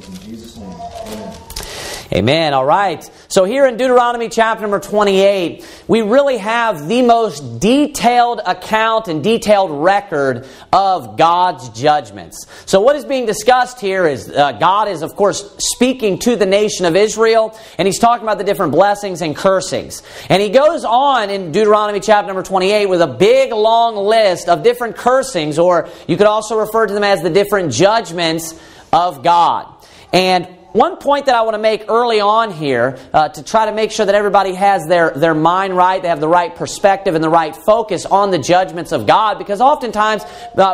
blessings in Jesus' name. Amen. Amen. All right. So here in Deuteronomy chapter number 28, we really have the most detailed account and detailed record of God's judgments. So what is being discussed here is God is, of course, speaking to the nation of Israel, and He's talking about the different blessings and cursings. And He goes on in Deuteronomy chapter number 28 with a big, long list of different cursings, or you could also refer to them as the different judgments of God. And one point that I want to make early on here to try to make sure that everybody has their mind right, they have the right perspective and the right focus on the judgments of God, because oftentimes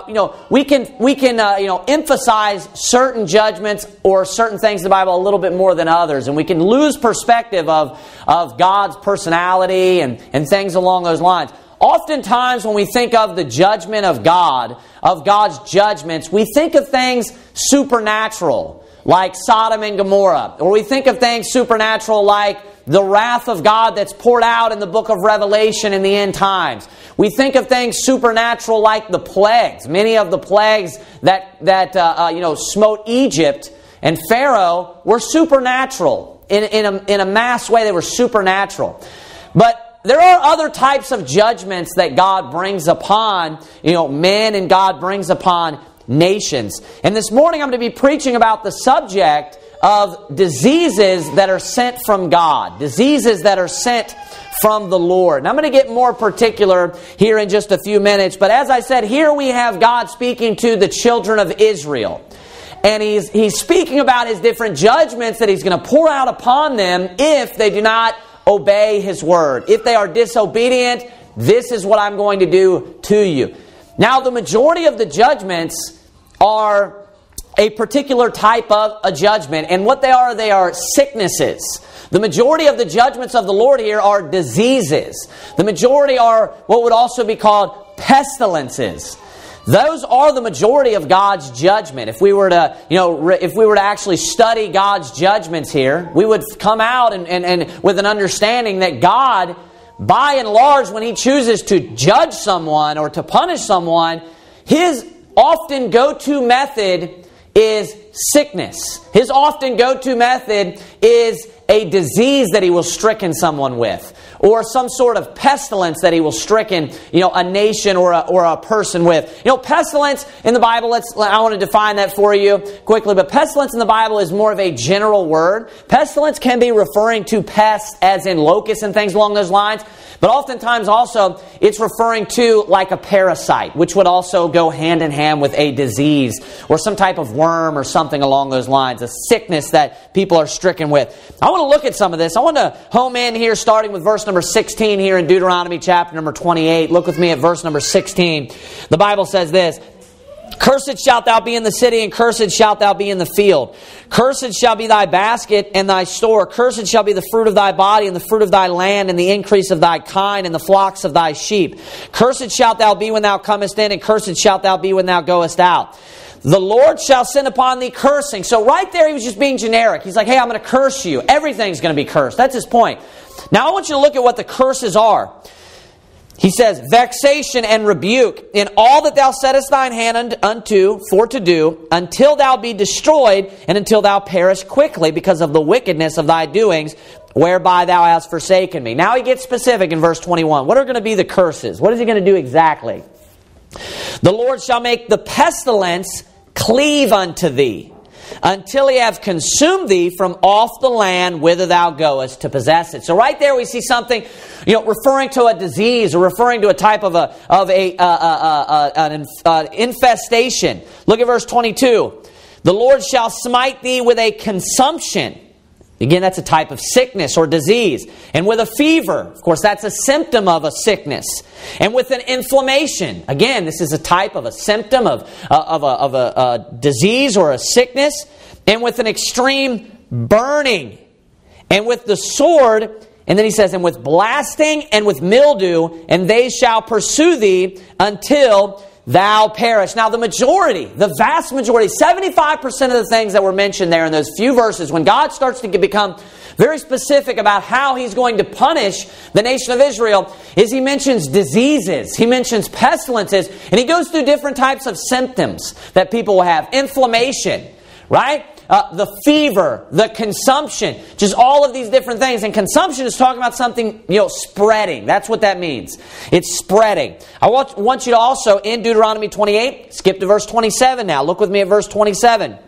we can emphasize certain judgments or certain things in the Bible a little bit more than others, and we can lose perspective of God's personality and things along those lines. Oftentimes when we think of the judgment of God, of God's judgments, we think of things supernatural, like Sodom and Gomorrah. Or we think of things supernatural like the wrath of God that's poured out in the book of Revelation in the end times. We think of things supernatural like the plagues. Many of the plagues that smote Egypt and Pharaoh were supernatural. In a mass way, they were supernatural. But there are other types of judgments that God brings upon men, and God brings upon nations. And this morning I'm going to be preaching about the subject of diseases that are sent from God. Diseases that are sent from the Lord. And I'm going to get more particular here in just a few minutes. But as I said, here we have God speaking to the children of Israel. And He's speaking about His different judgments that He's going to pour out upon them if they do not obey His word. If they are disobedient, this is what I'm going to do to you. Now, the majority of the judgments are a particular type of a judgment. And what they are sicknesses. The majority of the judgments of the Lord here are diseases. The majority are what would also be called pestilences. Those are the majority of God's judgment. If we were to actually study God's judgments here, we would come out and with an understanding that God, by and large, when He chooses to judge someone or to punish someone, His often go-to method is sickness. His often go-to method is a disease that He will stricken someone with, or some sort of pestilence that He will stricken, a nation or a person with. Pestilence in the Bible, I want to define that for you quickly, but pestilence in the Bible is more of a general word. Pestilence can be referring to pests as in locusts and things along those lines, but oftentimes also it's referring to like a parasite, which would also go hand in hand with a disease or some type of worm or something along those lines, a sickness that people are stricken with. I want to look at some of this. I want to home in here starting with verse number 16 here in Deuteronomy chapter number 28. Look with me at verse number 16. The Bible says this: Cursed shalt thou be in the city, and cursed shalt thou be in the field. Cursed shall be thy basket and thy store. Cursed shall be the fruit of thy body, and the fruit of thy land, and the increase of thy kind, and the flocks of thy sheep. Cursed shalt thou be when thou comest in, and cursed shalt thou be when thou goest out. The Lord shall send upon thee cursing. So right there he was just being generic. He's like, hey, I'm going to curse you. Everything's going to be cursed. That's his point. Now I want you to look at what the curses are. He says, vexation and rebuke in all that thou settest thine hand unto for to do, until thou be destroyed, and until thou perish quickly because of the wickedness of thy doings, whereby thou hast forsaken me. Now he gets specific in verse 21. What are going to be the curses? What is he going to do exactly? The Lord shall make the pestilence cleave unto thee, until he have consumed thee from off the land whither thou goest to possess it. So right there we see something, referring to a disease or referring to a type of an infestation. Look at verse 22. The Lord shall smite thee with a consumption. Again, that's a type of sickness or disease. And with a fever. Of course, that's a symptom of a sickness. And with an inflammation. Again, this is a type of a symptom of a disease or a sickness. And with an extreme burning. And with the sword. And then he says, and with blasting and with mildew. And they shall pursue thee until thou perish. Now the vast majority, 75% of the things that were mentioned there in those few verses, when God starts to become very specific about how He's going to punish the nation of Israel, is He mentions diseases, He mentions pestilences, and He goes through different types of symptoms that people will have. Inflammation. right? The fever, the consumption, just all of these different things. And consumption is talking about something, spreading. That's what that means. It's spreading. I want you to also, in Deuteronomy 28, skip to verse 27 now. Look with me at verse 27.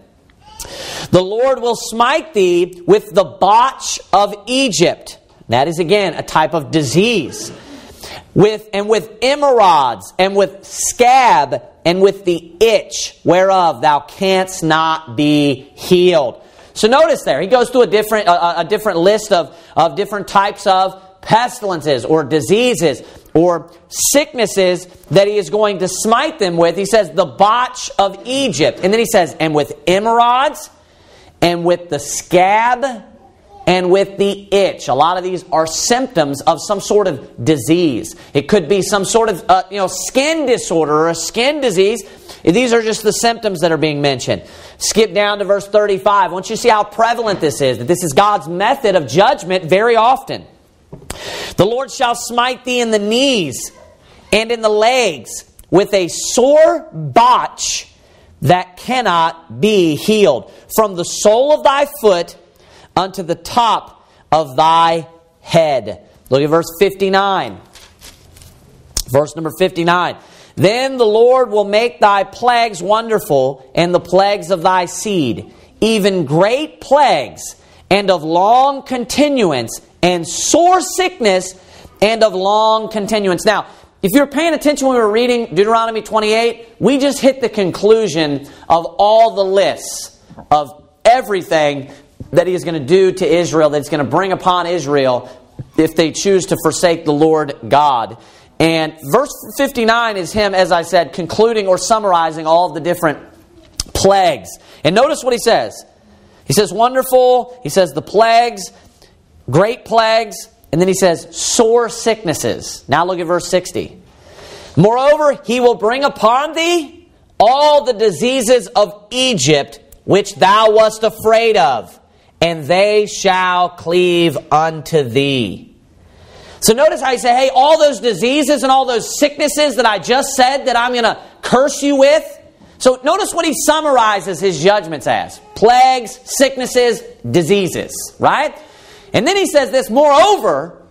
The Lord will smite thee with the botch of Egypt. That is, again, a type of disease. With emerods, and with scab, and with the itch, whereof thou canst not be healed. So notice there, he goes through a different list of different types of pestilences or diseases or sicknesses that he is going to smite them with. He says, the botch of Egypt. And then he says, and with emerods, and with the scab, and with the itch. A lot of these are symptoms of some sort of disease. It could be some sort of skin disorder or a skin disease. These are just the symptoms that are being mentioned. Skip down to verse 35. I want you to see how prevalent this is, that this is God's method of judgment very often. The Lord shall smite thee in the knees and in the legs with a sore botch that cannot be healed, from the sole of thy foot unto the top of thy head. Look at verse 59. Verse number 59. Then the Lord will make thy plagues wonderful, and the plagues of thy seed, even great plagues, and of long continuance, and sore sickness, and of long continuance. Now, if you're paying attention when we were reading Deuteronomy 28, we just hit the conclusion of all the lists of everything that he is going to do to Israel, that he's going to bring upon Israel if they choose to forsake the Lord God. And verse 59 is him, as I said, concluding or summarizing all of the different plagues. And notice what he says. He says wonderful, he says the plagues, great plagues, and then he says sore sicknesses. Now look at verse 60. Moreover, he will bring upon thee all the diseases of Egypt, which thou wast afraid of, and they shall cleave unto thee. So notice how he said, hey, all those diseases and all those sicknesses that I just said that I'm going to curse you with. So notice what he summarizes his judgments as. Plagues, sicknesses, diseases, right? And then he says this, moreover,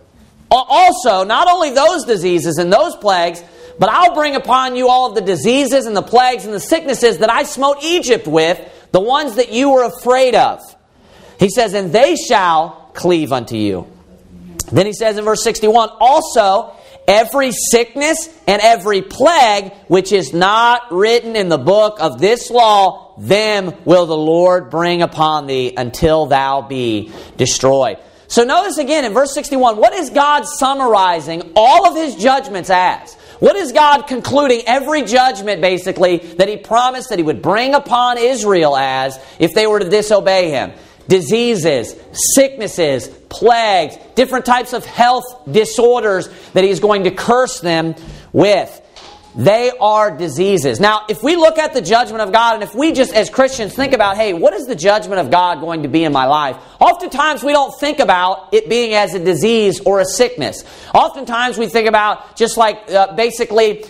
also, not only those diseases and those plagues, but I'll bring upon you all of the diseases and the plagues and the sicknesses that I smote Egypt with, the ones that you were afraid of. He says, and they shall cleave unto you. Then he says in verse 61, also every sickness and every plague which is not written in the book of this law, them will the Lord bring upon thee until thou be destroyed. So notice again in verse 61, what is God summarizing all of his judgments as? What is God concluding every judgment, basically, that he promised that he would bring upon Israel as if they were to disobey him? Diseases, sicknesses, plagues, different types of health disorders that he's going to curse them with. They are diseases. Now, if we look at the judgment of God, and if we just as Christians think about, hey, what is the judgment of God going to be in my life? Oftentimes we don't think about it being as a disease or a sickness. Oftentimes we think about just like basically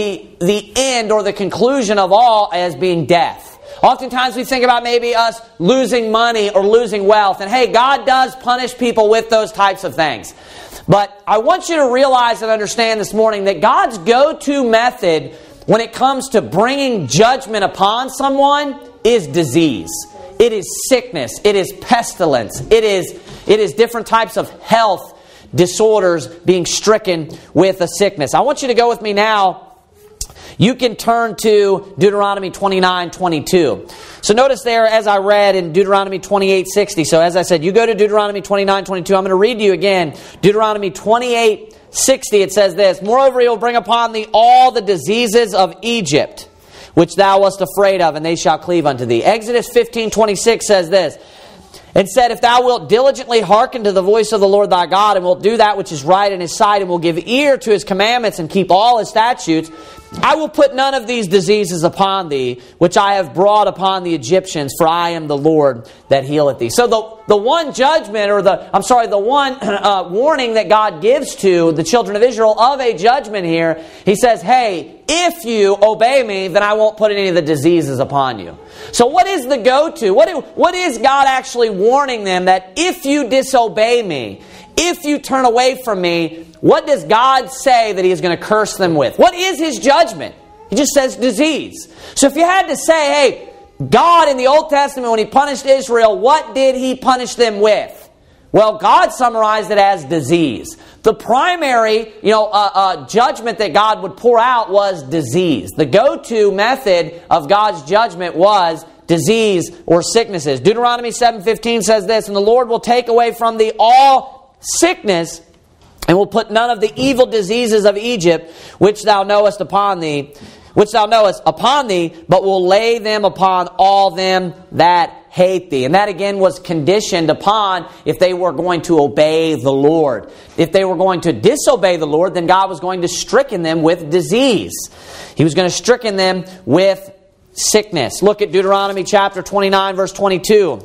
the end or the conclusion of all as being death. Oftentimes we think about maybe us losing money or losing wealth. And hey, God does punish people with those types of things. But I want you to realize and understand this morning that God's go-to method when it comes to bringing judgment upon someone is disease. It is sickness. It is pestilence. It is different types of health disorders being stricken with a sickness. I want you to go with me now. You can turn to Deuteronomy 29:22. So notice there, as I read in Deuteronomy 28:60. So as I said, you go to Deuteronomy 29:22. I'm going to read to you again. Deuteronomy 28:60. It says this, moreover, he will bring upon thee all the diseases of Egypt, which thou wast afraid of, and they shall cleave unto thee. Exodus 15:26 says this, and said, if thou wilt diligently hearken to the voice of the Lord thy God, and wilt do that which is right in his sight, and will give ear to his commandments, and keep all his statutes, I will put none of these diseases upon thee, which I have brought upon the Egyptians, for I am the Lord that healeth thee. So the one judgment, or the one warning that God gives to the children of Israel of a judgment here, He says, hey, if you obey me, then I won't put any of the diseases upon you. So what is the go-to? What is God actually warning them that if you disobey me, if you turn away from me, what does God say that He is going to curse them with? What is His judgment? He just says disease. So if you had to say, hey, God in the Old Testament, when He punished Israel, what did He punish them with? Well, God summarized it as disease. The primary judgment that God would pour out was disease. The go-to method of God's judgment was disease or sicknesses. Deuteronomy 7:15 says this, and the Lord will take away from thee all sickness, and will put none of the evil diseases of Egypt, which thou knowest upon thee, but will lay them upon all them that hate thee. And that again was conditioned upon if they were going to obey the Lord. If they were going to disobey the Lord, then God was going to stricken them with disease. He was going to stricken them with sickness. Look at Deuteronomy chapter 29, verse 22.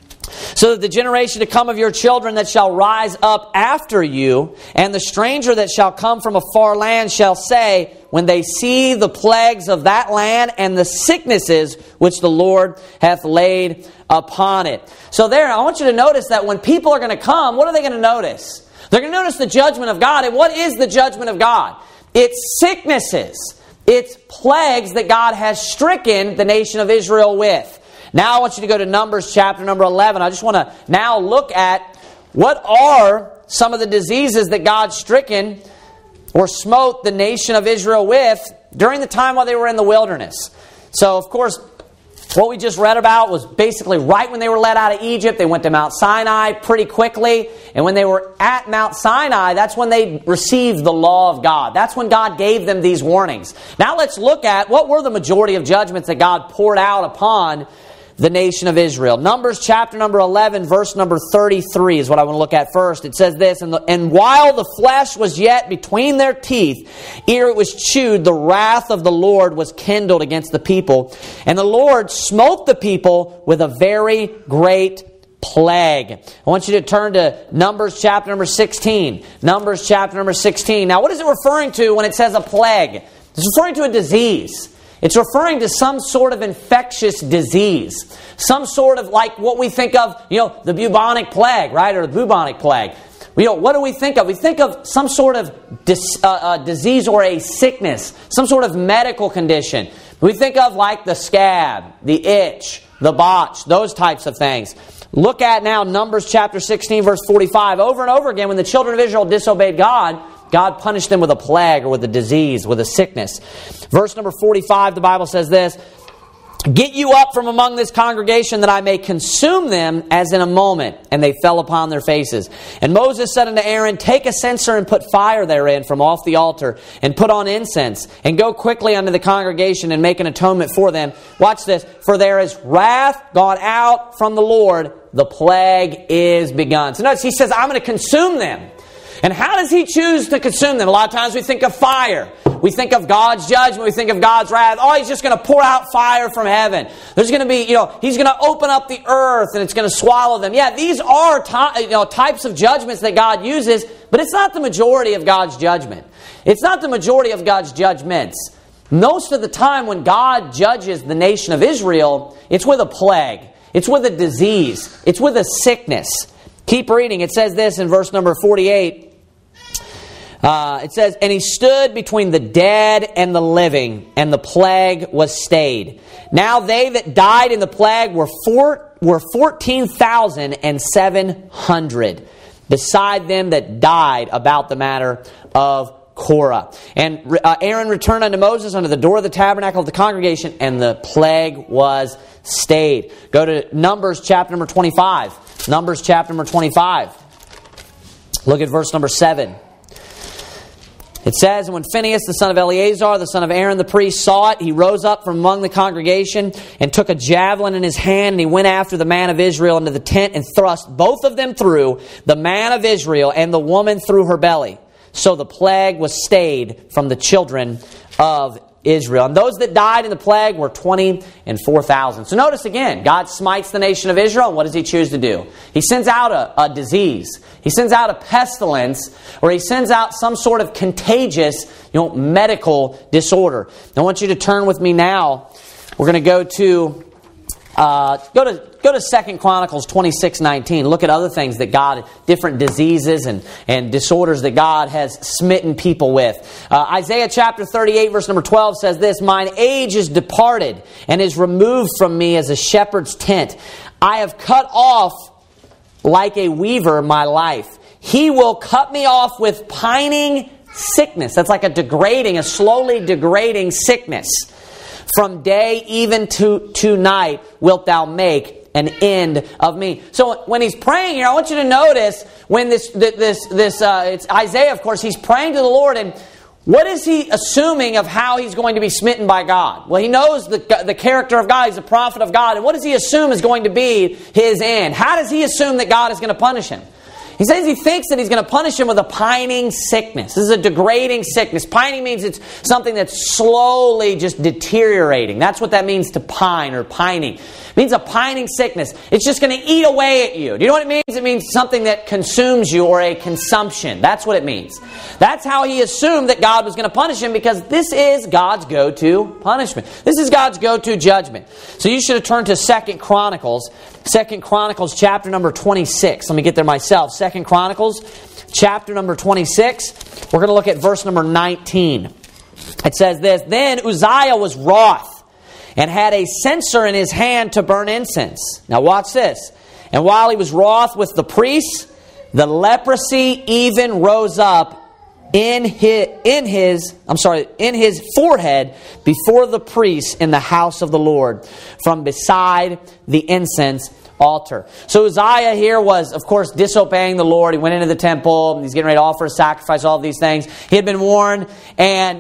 So that the generation to come of your children that shall rise up after you, and the stranger that shall come from a far land shall say, when they see the plagues of that land and the sicknesses which the Lord hath laid upon it. So there, I want you to notice that when people are going to come, what are they going to notice? They're going to notice the judgment of God. And what is the judgment of God? It's sicknesses. It's plagues that God has stricken the nation of Israel with. Now I want you to go to Numbers chapter number 11. I just want to now look at what are some of the diseases that God stricken or smote the nation of Israel with during the time while they were in the wilderness. So, of course, what we just read about was basically right when they were led out of Egypt. They went to Mount Sinai pretty quickly. And when they were at Mount Sinai, that's when they received the law of God. That's when God gave them these warnings. Now let's look at what were the majority of judgments that God poured out upon the nation of Israel. Numbers chapter number 11, verse number 33 is what I want to look at first. It says this, and while the flesh was yet between their teeth, ere it was chewed, the wrath of the Lord was kindled against the people. And the Lord smote the people with a very great plague. I want you to turn to Numbers chapter number 16. Numbers chapter number 16. Now what is it referring to when it says a plague? It's referring to a disease. It's referring to some sort of infectious disease. Some sort of like what we think of, the bubonic plague, right? Or the bubonic plague. What do we think of? We think of some sort of disease or a sickness. Some sort of medical condition. We think of like the scab, the itch, the botch, those types of things. Look at now Numbers chapter 16, verse 45. Over and over again, when the children of Israel disobeyed God, God punished them with a plague or with a disease, with a sickness. Verse number 45, the Bible says this, get you up from among this congregation that I may consume them as in a moment. And they fell upon their faces. And Moses said unto Aaron, take a censer and put fire therein from off the altar and put on incense and go quickly unto the congregation and make an atonement for them. Watch this. For there is wrath gone out from the Lord. The plague is begun. So notice he says, I'm going to consume them. And how does He choose to consume them? A lot of times we think of fire. We think of God's judgment. We think of God's wrath. Oh, He's just going to pour out fire from heaven. There's going to be, He's going to open up the earth and it's going to swallow them. Yeah, these are types of judgments that God uses, but it's not the majority of God's judgment. It's not the majority of God's judgments. Most of the time when God judges the nation of Israel, it's with a plague. It's with a disease. It's with a sickness. Keep reading. It says this in verse number 48. It says, and he stood between the dead and the living, and the plague was stayed. Now they that died in the plague were 14,700, beside them that died about the matter of Korah. And Aaron returned unto Moses unto the door of the tabernacle of the congregation, and the plague was stayed. Go to Numbers chapter number 25. Numbers chapter number 25. Look at verse number 7. It says, and when Phinehas, the son of Eleazar, the son of Aaron the priest, saw it, he rose up from among the congregation and took a javelin in his hand, and he went after the man of Israel into the tent and thrust both of them through, the man of Israel and the woman through her belly. So the plague was stayed from the children of Israel. And those that died in the plague were 20 and 4,000. So notice again, God smites the nation of Israel. And what does He choose to do? He sends out a disease. He sends out a pestilence, or He sends out some sort of contagious, medical disorder. I want you to turn with me now. We're going to go to 2 Chronicles 26:19. Look at other things that God, different diseases and disorders that God has smitten people with. Isaiah chapter 38 verse number 12 says this, "Mine age is departed and is removed from me as a shepherd's tent. I have cut off like a weaver my life. He will cut me off with pining sickness." That's like a slowly degrading sickness. "From day even to night wilt thou make an end of me." So when he's praying here, I want you to notice when it's Isaiah, of course, he's praying to the Lord, and what is he assuming of how he's going to be smitten by God? Well, he knows the character of God. He's a prophet of God. And what does he assume is going to be his end? How does he assume that God is going to punish him? He says he thinks that He's going to punish him with a pining sickness. This is a degrading sickness. Pining means it's something that's slowly just deteriorating. That's what that means, to pine or pining. It means a pining sickness. It's just going to eat away at you. Do you know what it means? It means something that consumes you, or a consumption. That's what it means. That's how he assumed that God was going to punish him, because this is God's go-to punishment. This is God's go-to judgment. So you should have turned to 2 Chronicles. 2 Chronicles chapter number 26. Let me get there myself. 2 Chronicles chapter number 26. We're going to look at verse number 19. It says this, "Then Uzziah was wroth and had a censer in his hand to burn incense." Now watch this. "And while he was wroth with the priests, the leprosy even rose up in his forehead before the priests in the house of the Lord, from beside the incense altar." So Uzziah here was, of course, disobeying the Lord. He went into the temple. He's getting ready to offer a sacrifice, all of these things. He had been warned, and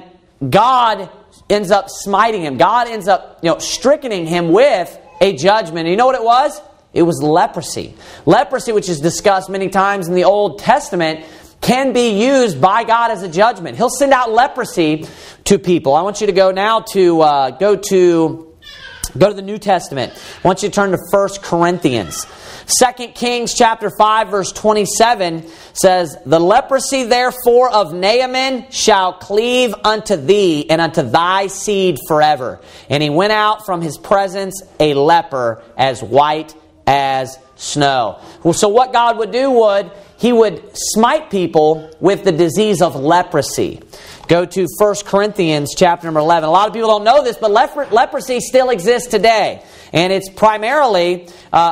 God ends up smiting him. God ends up, strickening him with a judgment. And you know what it was? It was leprosy. Leprosy, which is discussed many times in the Old Testament, can be used by God as a judgment. He'll send out leprosy to people. I want you to go now to go to the New Testament. I want you to turn to 1 Corinthians. 2 Kings chapter 5 verse 27 says, "The leprosy therefore of Naaman shall cleave unto thee and unto thy seed forever. And he went out from his presence a leper as white as snow." Well, so what God would do He would smite people with the disease of leprosy. Go to 1 Corinthians chapter number 11. A lot of people don't know this, but leprosy still exists today. And it's primarily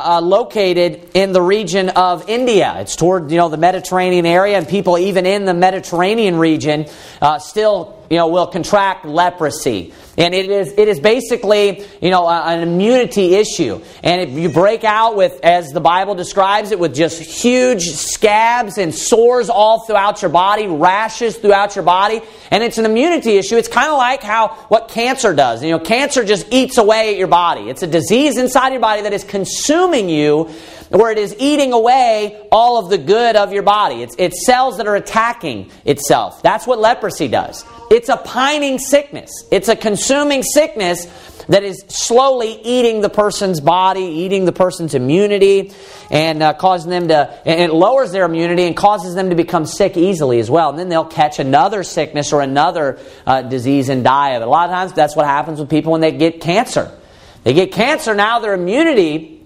located in the region of India. It's toward the Mediterranean area, and people even in the Mediterranean region still will contract leprosy. And it is basically an immunity issue. And you break out with, as the Bible describes it, with just huge scabs and sores all throughout your body, rashes throughout your body. And it's an immunity issue. It's kind of like what cancer does. Cancer just eats away at your body. It's a disease inside your body that is consuming you, where it is eating away all of the good of your body. It's cells that are attacking itself. That's what leprosy does. It's a pining sickness. It's a consuming sickness that is slowly eating the person's body, eating the person's immunity, and causing them to, and it lowers their immunity and causes them to become sick easily as well. And then they'll catch another sickness or another disease and die of it. A lot of times that's what happens with people when they get cancer. They get cancer, now their immunity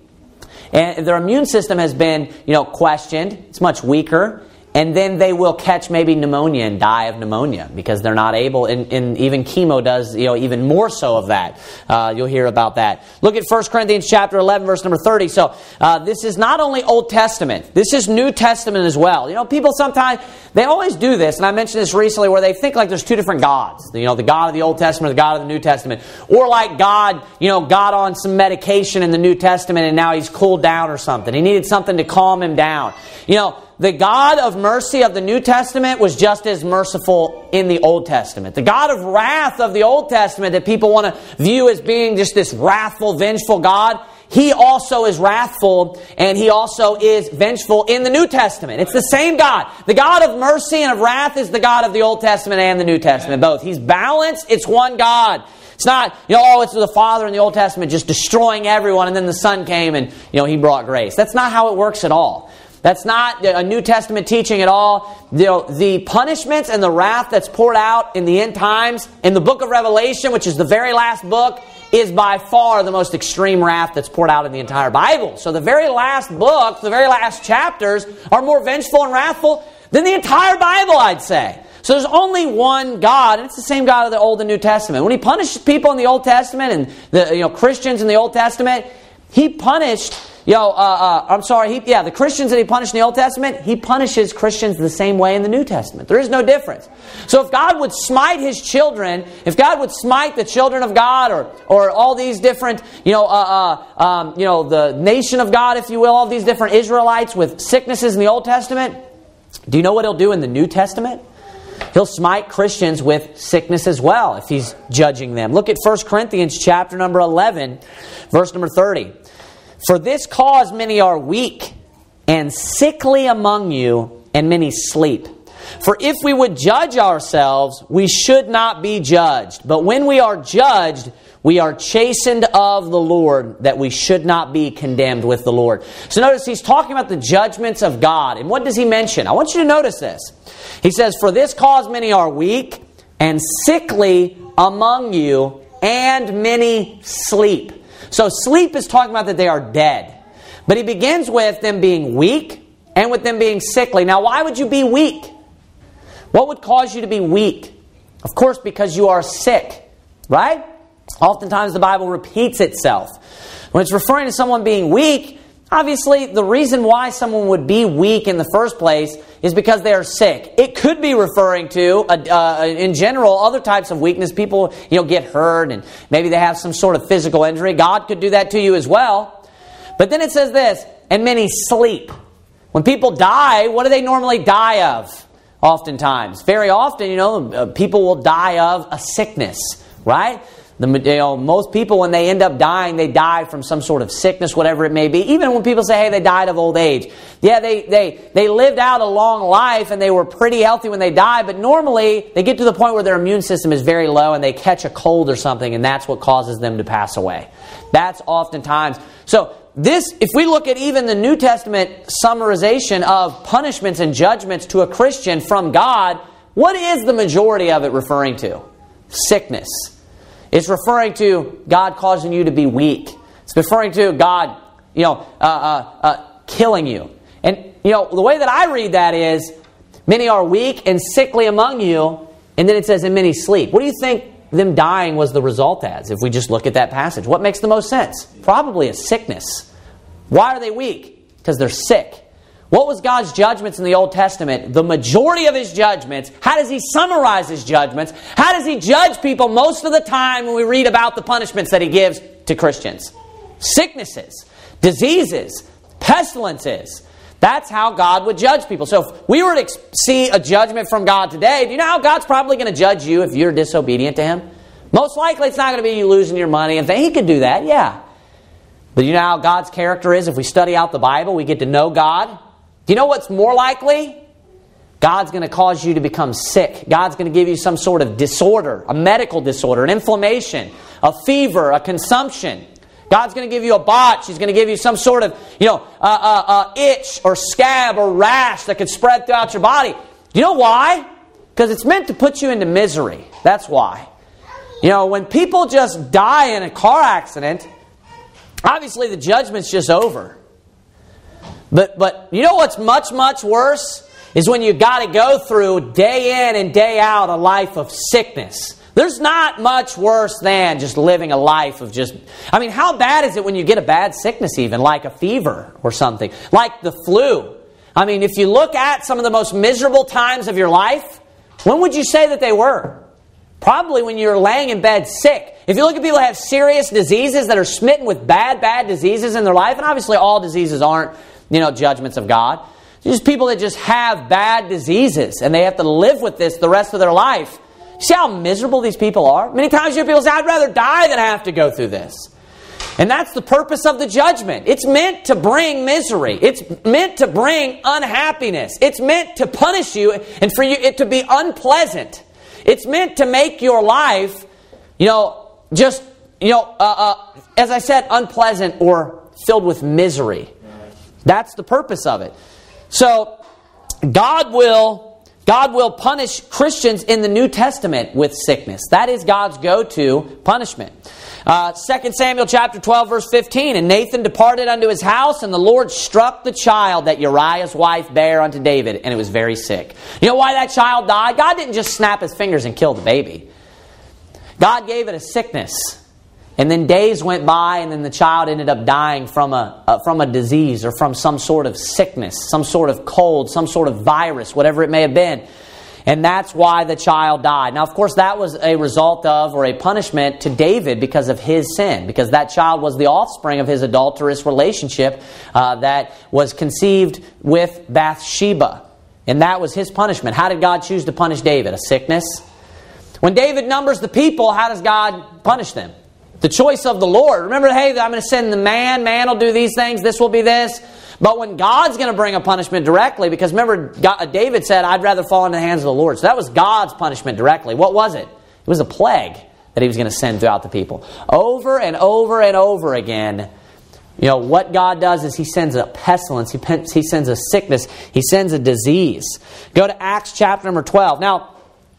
and their immune system has been, questioned. It's much weaker. And then they will catch maybe pneumonia and die of pneumonia because they're not able, and even chemo does, even more so of that. You'll hear about that. Look at 1 Corinthians chapter 11, verse number 30. So this is not only Old Testament, this is New Testament as well. People sometimes, they always do this, and I mentioned this recently, where they think like there's two different gods. The God of the Old Testament, the God of the New Testament. Or like God, got on some medication in the New Testament and now He's cooled down or something. He needed something to calm Him down. The God of mercy of the New Testament was just as merciful in the Old Testament. The God of wrath of the Old Testament that people want to view as being just this wrathful, vengeful God, He also is wrathful, and He also is vengeful in the New Testament. It's the same God. The God of mercy and of wrath is the God of the Old Testament and the New Testament, both. He's balanced. It's one God. It's not, it's the Father in the Old Testament just destroying everyone, and then the Son came and, He brought grace. That's not how it works at all. That's not a New Testament teaching at all. The punishments and the wrath that's poured out in the end times, in the book of Revelation, which is the very last book, is by far the most extreme wrath that's poured out in the entire Bible. So the very last book, the very last chapters, are more vengeful and wrathful than the entire Bible, I'd say. So there's only one God, and it's the same God of the Old and New Testament. When He punished people in the Old Testament and the Christians in the Old Testament, He punished the Christians that He punished in the Old Testament, He punishes Christians the same way in the New Testament. There is no difference. So if God would smite His children, if God would smite the children of God, or all these different, the nation of God, if you will, all these different Israelites with sicknesses in the Old Testament, do you know what He'll do in the New Testament? He'll smite Christians with sickness as well if He's judging them. Look at 1 Corinthians chapter number 11, verse number 30. For this cause many are weak and sickly among you, and many sleep. For if we would judge ourselves, we should not be judged. But when we are judged, we are chastened of the Lord, that we should not be condemned with the Lord. So notice He's talking about the judgments of God. And what does He mention? I want you to notice this. He says, for this cause many are weak and sickly among you, and many sleep. So sleep is talking about that they are dead. But He begins with them being weak and with them being sickly. Now, why would you be weak? What would cause you to be weak? Of course, because you are sick, right? Oftentimes the Bible repeats itself. When it's referring to someone being weak, obviously the reason why someone would be weak in the first place is because they are sick. It could be referring to, in general, other types of weakness. People, get hurt and maybe they have some sort of physical injury. God could do that to you as well. But then it says this, and many sleep. When people die, what do they normally die of? Oftentimes. Very often, people will die of a sickness, right? Most people, when they end up dying, they die from some sort of sickness, whatever it may be. Even when people say, hey, they died of old age. Yeah, they lived out a long life and they were pretty healthy when they died, but normally they get to the point where their immune system is very low and they catch a cold or something, and that's what causes them to pass away. That's oftentimes. So if we look at even the New Testament summarization of punishments and judgments to a Christian from God, what is the majority of it referring to? Sickness. It's referring to God causing you to be weak. It's referring to God, killing you. And, the way that I read that is, many are weak and sickly among you, and then it says, and many sleep. What do you think them dying was the result as, if we just look at that passage? What makes the most sense? Probably a sickness. Why are they weak? Because they're sick. What was God's judgments in the Old Testament? The majority of His judgments. How does He summarize His judgments? How does He judge people most of the time when we read about the punishments that He gives to Christians? Sicknesses, diseases, pestilences. That's how God would judge people. So if we were to see a judgment from God today, do you know how God's probably going to judge you if you're disobedient to Him? Most likely it's not going to be you losing your money. And He could do that, yeah. But you know how God's character is? If we study out the Bible, we get to know God. Do you know what's more likely? God's going to cause you to become sick. God's going to give you some sort of disorder, a medical disorder, an inflammation, a fever, a consumption. God's going to give you a botch. He's going to give you some sort of, itch or scab or rash that could spread throughout your body. Do you know why? Because it's meant to put you into misery. That's why. When people just die in a car accident, obviously the judgment's just over. But you know what's much, much worse? Is when you got to go through day in and day out a life of sickness. There's not much worse than just living a life of how bad is it when you get a bad sickness even, like a fever or something, like the flu? If you look at some of the most miserable times of your life, when would you say that they were? Probably when you're laying in bed sick. If you look at people who have serious diseases that are smitten with bad diseases in their life, and obviously all diseases aren't, judgments of God. There's people that just have bad diseases and they have to live with this the rest of their life. You see how miserable these people are? Many times you hear people say, I'd rather die than have to go through this. And that's the purpose of the judgment. It's meant to bring misery. It's meant to bring unhappiness. It's meant to punish you and for you it to be unpleasant. It's meant to make your life, as I said, unpleasant or filled with misery. That's the purpose of it. So, God will punish Christians in the New Testament with sickness. That is God's go-to punishment. 2 Samuel chapter 12, verse 15, and Nathan departed unto his house, and the Lord struck the child that Uriah's wife bare unto David, and it was very sick. You know why that child died? God didn't just snap his fingers and kill the baby. God gave it a sickness. And then days went by, and then the child ended up dying from a disease or from some sort of sickness, some sort of cold, some sort of virus, whatever it may have been. And that's why the child died. Now, of course, that was a result of or a punishment to David because of his sin, because that child was the offspring of his adulterous relationship that was conceived with Bathsheba. And that was his punishment. How did God choose to punish David? A sickness? When David numbers the people, how does God punish them? The choice of the Lord. Remember, hey, I'm going to send the man. Man will do these things. This will be this. But when God's going to bring a punishment directly, because remember, David said, I'd rather fall into the hands of the Lord. So that was God's punishment directly. What was it? It was a plague that he was going to send throughout the people. Over and over and over again, what God does is he sends a pestilence. He sends a sickness. He sends a disease. Go to Acts chapter number 12. Now,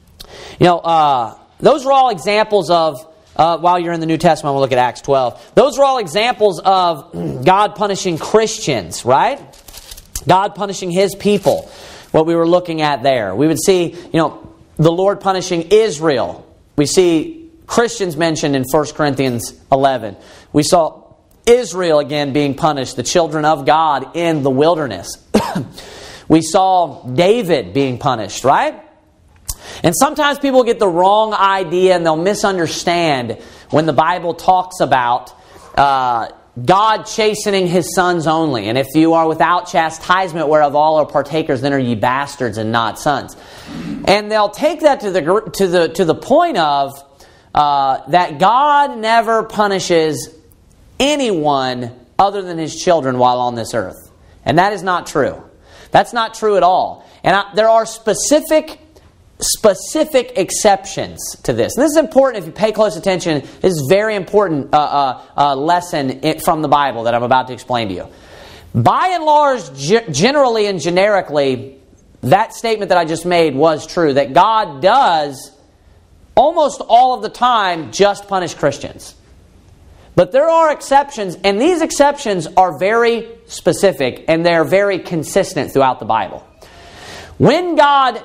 those are all examples of, while you're in the New Testament, we'll look at Acts 12. Those are all examples of God punishing Christians, right? God punishing His people. What we were looking at there. We would see, the Lord punishing Israel. We see Christians mentioned in 1 Corinthians 11. We saw Israel again being punished, the children of God in the wilderness. We saw David being punished, right? And sometimes people get the wrong idea and they'll misunderstand when the Bible talks about God chastening His sons only. And if you are without chastisement whereof all are partakers, then are ye bastards and not sons. And they'll take that to the point of that God never punishes anyone other than His children while on this earth. And that is not true. That's not true at all. And there are specific exceptions to this. And this is important if you pay close attention. This is a very important lesson from the Bible that I'm about to explain to you. By and large, generally and generically, that statement that I just made was true. That God does, almost all of the time, just punish Christians. But there are exceptions, and these exceptions are very specific, and they're very consistent throughout the Bible. When God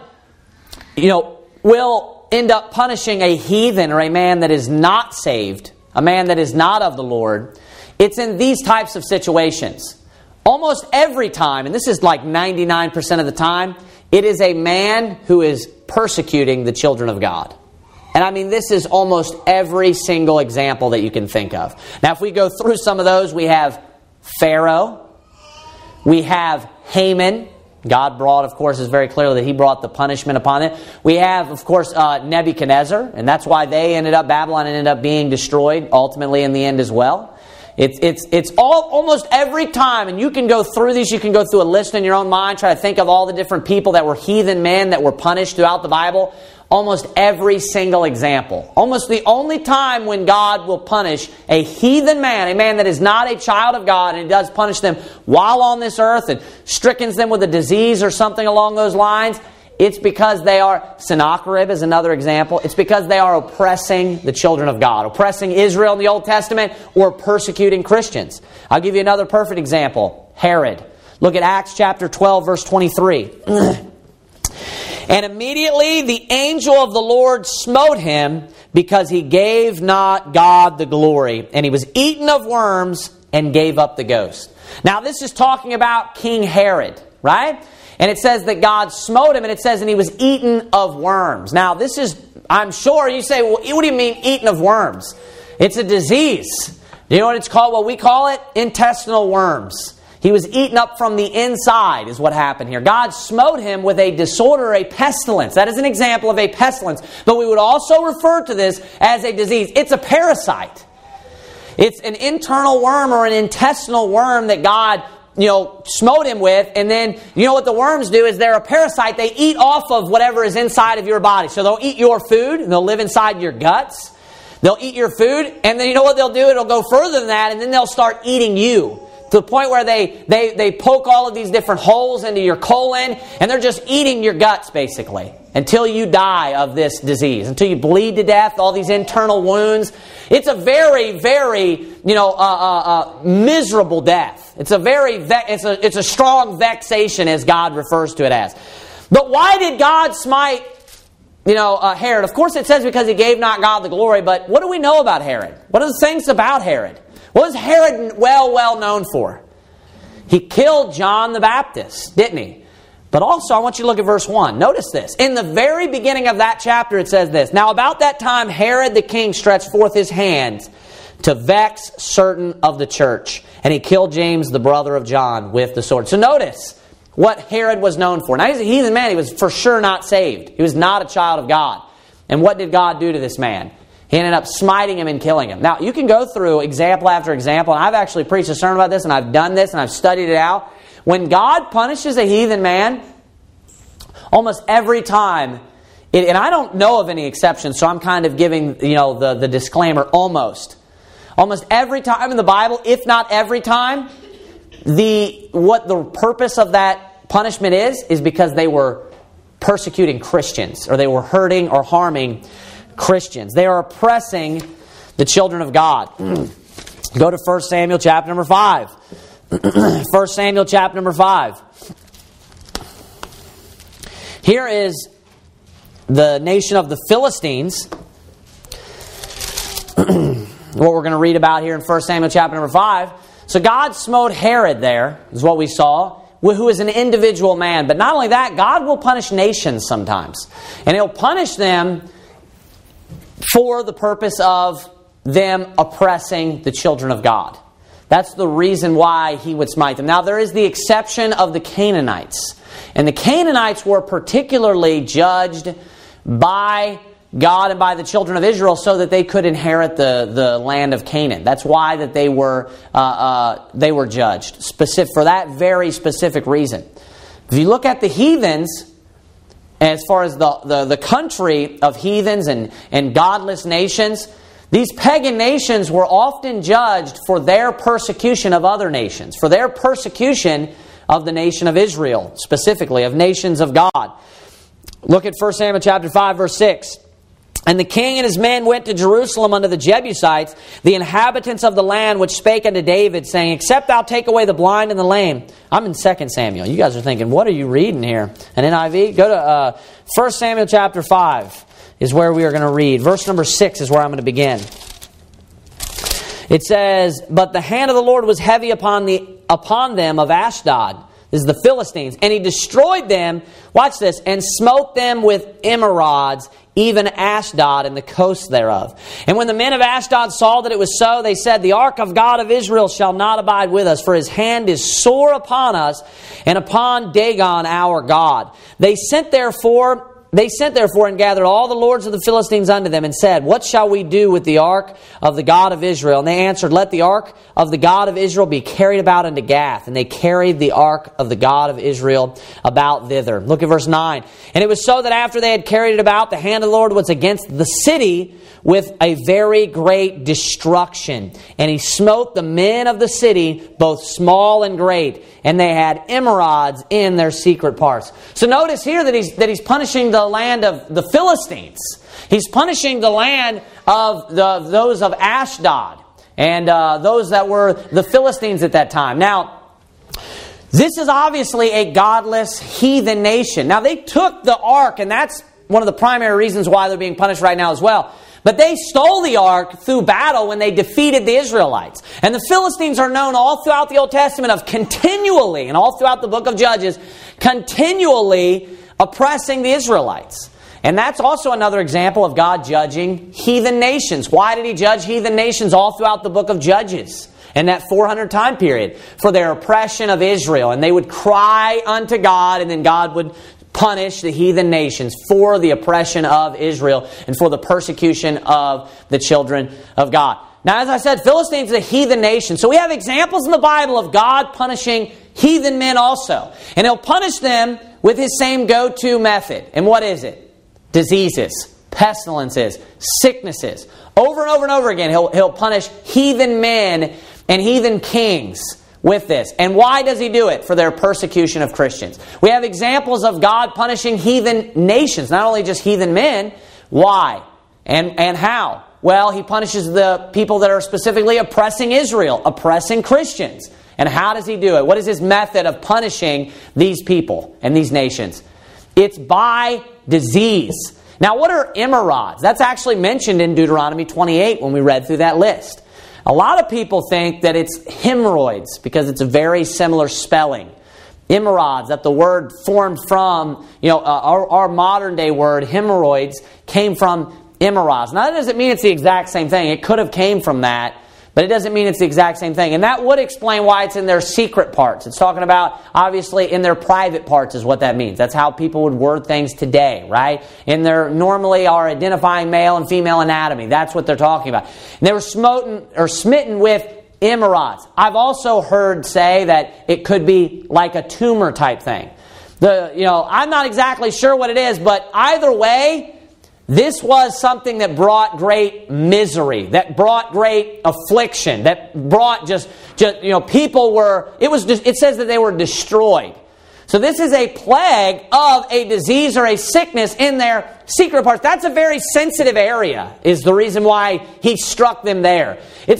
will end up punishing a heathen or a man that is not saved, a man that is not of the Lord, it's in these types of situations. Almost every time, and this is like 99% of the time, it is a man who is persecuting the children of God. And I mean, this is almost every single example that you can think of. Now, if we go through some of those, we have Pharaoh, we have Haman. God brought, of course, is very clear that He brought the punishment upon it. We have, of course, Nebuchadnezzar, and that's why Babylon ended up being destroyed ultimately in the end as well. It's almost every time, and you can go through these, you can go through a list in your own mind, try to think of all the different people that were heathen men that were punished throughout the Bible. Almost every single example. Almost the only time when God will punish a heathen man, a man that is not a child of God, and He does punish them while on this earth and strickens them with a disease or something along those lines, it's because they are, Sennacherib is another example, it's because they are oppressing the children of God, oppressing Israel in the Old Testament, or persecuting Christians. I'll give you another perfect example, Herod. Look at Acts chapter 12, verse 23. And immediately the angel of the Lord smote him, because he gave not God the glory. And he was eaten of worms and gave up the ghost. Now this is talking about King Herod, right? And it says that God smote him, and it says, and he was eaten of worms. Now this is, I'm sure you say, well, what do you mean eaten of worms? It's a disease. Do you know what it's called? What we call it? Intestinal worms. He was eaten up from the inside is what happened here. God smote him with a disorder, a pestilence. That is an example of a pestilence. But we would also refer to this as a disease. It's a parasite. It's an internal worm or an intestinal worm that God, smote him with. And then, you know what the worms do is they're a parasite. They eat off of whatever is inside of your body. So they'll eat your food, and they'll live inside your guts. They'll eat your food, and then you know what they'll do? It'll go further than that, and then they'll start eating you. To the point where they poke all of these different holes into your colon, and they're just eating your guts, basically, until you die of this disease, until you bleed to death, all these internal wounds. It's a very, very, miserable death. It's a strong vexation, as God refers to it as. But why did God smite, Herod? Of course it says because he gave not God the glory, but what do we know about Herod? What are the things about Herod? What was Herod well known for? He killed John the Baptist, didn't he? But also, I want you to look at verse 1. Notice this. In the very beginning of that chapter, it says this. Now about that time, Herod the king stretched forth his hands to vex certain of the church. And he killed James, the brother of John, with the sword. So notice what Herod was known for. Now he's a heathen man. He was for sure not saved. He was not a child of God. And what did God do to this man? He ended up smiting him and killing him. Now, you can go through example after example, and I've actually preached a sermon about this, and I've done this, and I've studied it out. When God punishes a heathen man, almost every time, and I don't know of any exceptions, so I'm kind of giving the disclaimer, almost. Almost every time in the Bible, if not every time, what the purpose of that punishment is because they were persecuting Christians, or they were hurting or harming Christians. They are oppressing the children of God. Go to 1 Samuel chapter number 5. 1 Samuel chapter number 5. Here is the nation of the Philistines. What we're going to read about here in 1 Samuel chapter number 5. So God smote Herod there, is what we saw, who is an individual man. But not only that, God will punish nations sometimes. And He'll punish them for the purpose of them oppressing the children of God. That's the reason why He would smite them. Now there is the exception of the Canaanites. And the Canaanites were particularly judged by God and by the children of Israel so that they could inherit the land of Canaan. That's why that they were judged for that very specific reason. If you look at the heathens, as far as the country of heathens and godless nations, these pagan nations were often judged for their persecution of other nations, for their persecution of the nation of Israel, specifically of nations of God. Look at 1 Samuel chapter 5, verse 6. And the king and his men went to Jerusalem unto the Jebusites, the inhabitants of the land, which spake unto David, saying, Except thou take away the blind and the lame. I'm in 2 Samuel. You guys are thinking, what are you reading here? An NIV? Go to 1 Samuel chapter 5 is where we are going to read. Verse number 6 is where I'm going to begin. It says, But the hand of the Lord was heavy upon them of Ashdod. This is the Philistines. And he destroyed them, watch this, and smote them with emerods, even Ashdod and the coasts thereof. And when the men of Ashdod saw that it was so, they said, The ark of God of Israel shall not abide with us, for his hand is sore upon us, and upon Dagon our God. They sent therefore and gathered all the lords of the Philistines unto them, and said, What shall we do with the ark of the God of Israel? And they answered, Let the ark of the God of Israel be carried about unto Gath. And they carried the ark of the God of Israel about thither. Look at verse 9. And it was so that after they had carried it about, the hand of the Lord was against the city with a very great destruction. And he smote the men of the city, both small and great. And they had emerods in their secret parts. So notice here that he's punishing the land of the Philistines. He's punishing the land of those of Ashdod and those that were the Philistines at that time. Now, this is obviously a godless heathen nation. Now, they took the ark, and that's one of the primary reasons why they're being punished right now as well. But they stole the ark through battle when they defeated the Israelites. And the Philistines are known all throughout the Old Testament of continually, and all throughout the book of Judges, continually oppressing the Israelites. And that's also another example of God judging heathen nations. Why did He judge heathen nations all throughout the book of Judges? In that 400 time period, for their oppression of Israel. And they would cry unto God, and then God would punish the heathen nations for the oppression of Israel and for the persecution of the children of God. Now, as I said, Philistines is a heathen nation. So we have examples in the Bible of God punishing heathen men also. And He'll punish them with His same go-to method. And what is it? Diseases, pestilences, sicknesses. Over and over and over again, He'll punish heathen men and heathen kings with this. And why does He do it? For their persecution of Christians. We have examples of God punishing heathen nations, not only just heathen men. Why? And how? Well, He punishes the people that are specifically oppressing Israel, oppressing Christians. And how does He do it? What is His method of punishing these people and these nations? It's by disease. Now, what are emerods? That's actually mentioned in Deuteronomy 28 when we read through that list. A lot of people think that it's hemorrhoids because it's a very similar spelling. Emerods, that the word formed from, our modern day word, hemorrhoids, came from emerods. Now, that doesn't mean it's the exact same thing. It could have came from that, but it doesn't mean it's the exact same thing. And that would explain why it's in their secret parts. It's talking about, obviously, in their private parts is what that means. That's how people would word things today, right? In their, normally, our identifying male and female anatomy. That's what they're talking about. And they were smitten with emerods. I've also heard say that it could be like a tumor type thing. I'm not exactly sure what it is, but either way, this was something that brought great misery, that brought great affliction, that brought people were, it says that they were destroyed. So this is a plague of a disease or a sickness in their secret parts. That's a very sensitive area, is the reason why He struck them there. If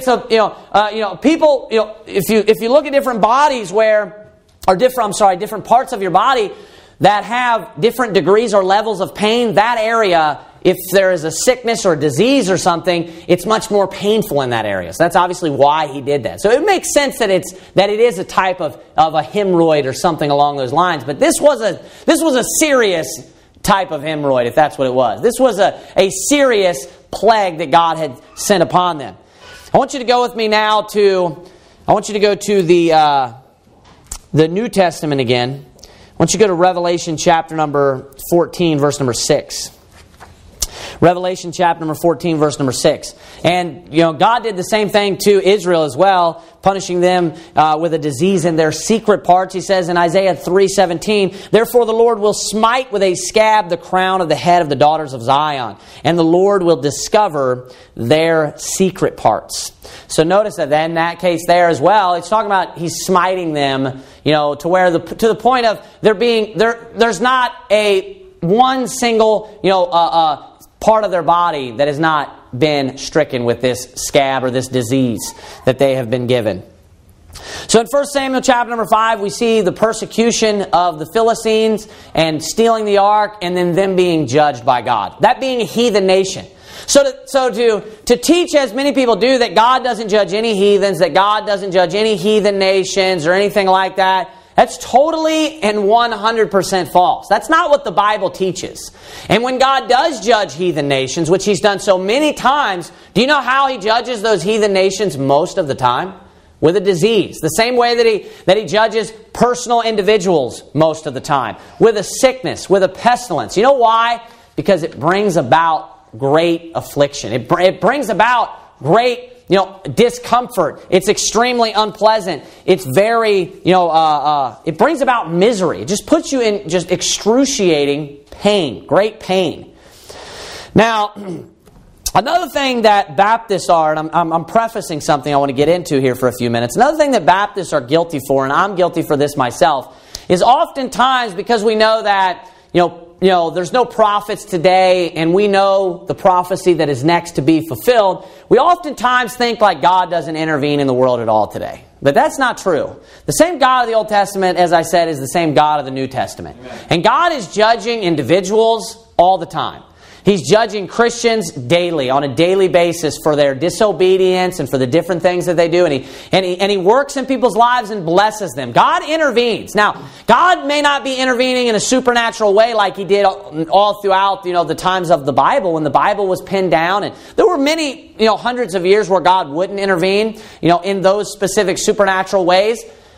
you look at different bodies different parts of your body that have different degrees or levels of pain, that area, if there is a sickness or disease or something, it's much more painful in that area. So that's obviously why He did that. So it makes sense that it is a type of a hemorrhoid or something along those lines. But this was a serious type of hemorrhoid, if that's what it was. This was a serious plague that God had sent upon them. I want you to go with me now to the New Testament again. I want you to go to Revelation chapter number 14, verse number 6. Revelation chapter number 14, verse number 6. And, God did the same thing to Israel as well, punishing them with a disease in their secret parts. He says in Isaiah 3:17, "Therefore the Lord will smite with a scab the crown of the head of the daughters of Zion, and the Lord will discover their secret parts." So notice that in that case there as well, it's talking about He's smiting them, to the point of there's not a one single, part of their body that has not been stricken with this scab or this disease that they have been given. So in 1 Samuel chapter number 5, we see the persecution of the Philistines and stealing the ark and then them being judged by God. That being a heathen nation. So to teach, as many people do, that God doesn't judge any heathens, that God doesn't judge any heathen nations or anything like that, that's totally and 100% false. That's not what the Bible teaches. And when God does judge heathen nations, which He's done so many times, do you know how He judges those heathen nations most of the time? With a disease. The same way that He judges personal individuals most of the time. With a sickness, with a pestilence. You know why? Because it brings about great affliction. It brings about great discomfort. It's extremely unpleasant. It's very, it brings about misery. It just puts you in just excruciating pain, great pain. Now, another thing that Baptists are, and I'm prefacing something I want to get into here for a few minutes. Another thing that Baptists are guilty for, and I'm guilty for this myself, is oftentimes because we know that, there's no prophets today, and we know the prophecy that is next to be fulfilled, we oftentimes think like God doesn't intervene in the world at all today. But that's not true. The same God of the Old Testament, as I said, is the same God of the New Testament. Amen. And God is judging individuals all the time. He's judging Christians daily, on a daily basis, for their disobedience and for the different things that they do. And he works in people's lives and blesses them. God intervenes. Now, God may not be intervening in a supernatural way like He did all throughout, the times of the Bible, when the Bible was pinned down. And there were many, hundreds of years where God wouldn't intervene, in those specific supernatural ways.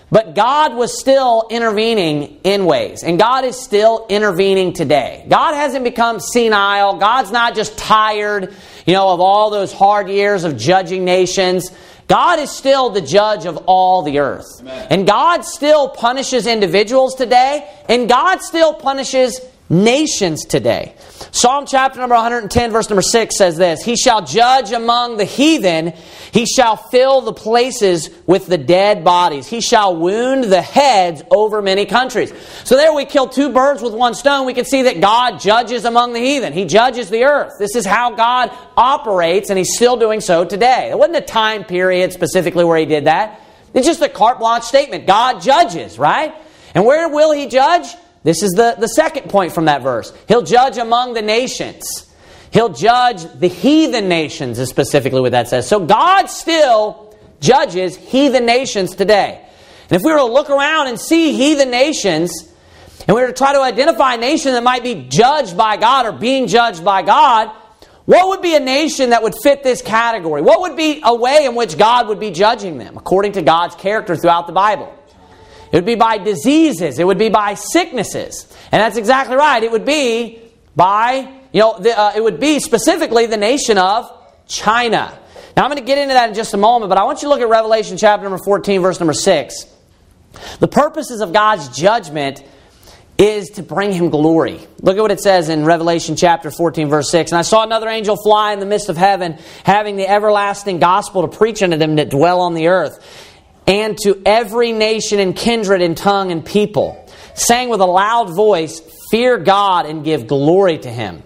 But God was still intervening in ways. And God is still intervening today. God hasn't become senile. God's not just tired, of all those hard years of judging nations. God is still the judge of all the earth. Amen. And God still punishes individuals today. And God still punishes nations today. Psalm chapter number 110, verse number 6 says this: He shall judge among the heathen. He shall fill the places with the dead bodies. He shall wound the heads over many countries. So there we kill two birds with one stone. We can see that God judges among the heathen. He judges the earth. This is how God operates, and He's still doing so today. There wasn't a time period specifically where He did that. It's just a carte blanche statement. God judges, right? And where will He judge? This is the second point from that verse. He'll judge among the nations. He'll judge the heathen nations is specifically what that says. So God still judges heathen nations today. And if we were to look around and see heathen nations, and we were to try to identify a nation that might be judged by God or being judged by God, what would be a nation that would fit this category? What would be a way in which God would be judging them according to God's character throughout the Bible? It would be by diseases. It would be by sicknesses. And that's exactly right. It would be by, it would be specifically the nation of China. Now I'm going to get into that in just a moment, but I want you to look at Revelation chapter number 14, verse number 6. The purposes of God's judgment is to bring Him glory. Look at what it says in Revelation chapter 14, verse 6. And I saw another angel fly in the midst of heaven, having the everlasting gospel to preach unto them that dwell on the earth, and to every nation and kindred and tongue and people, saying with a loud voice, Fear God and give glory to Him,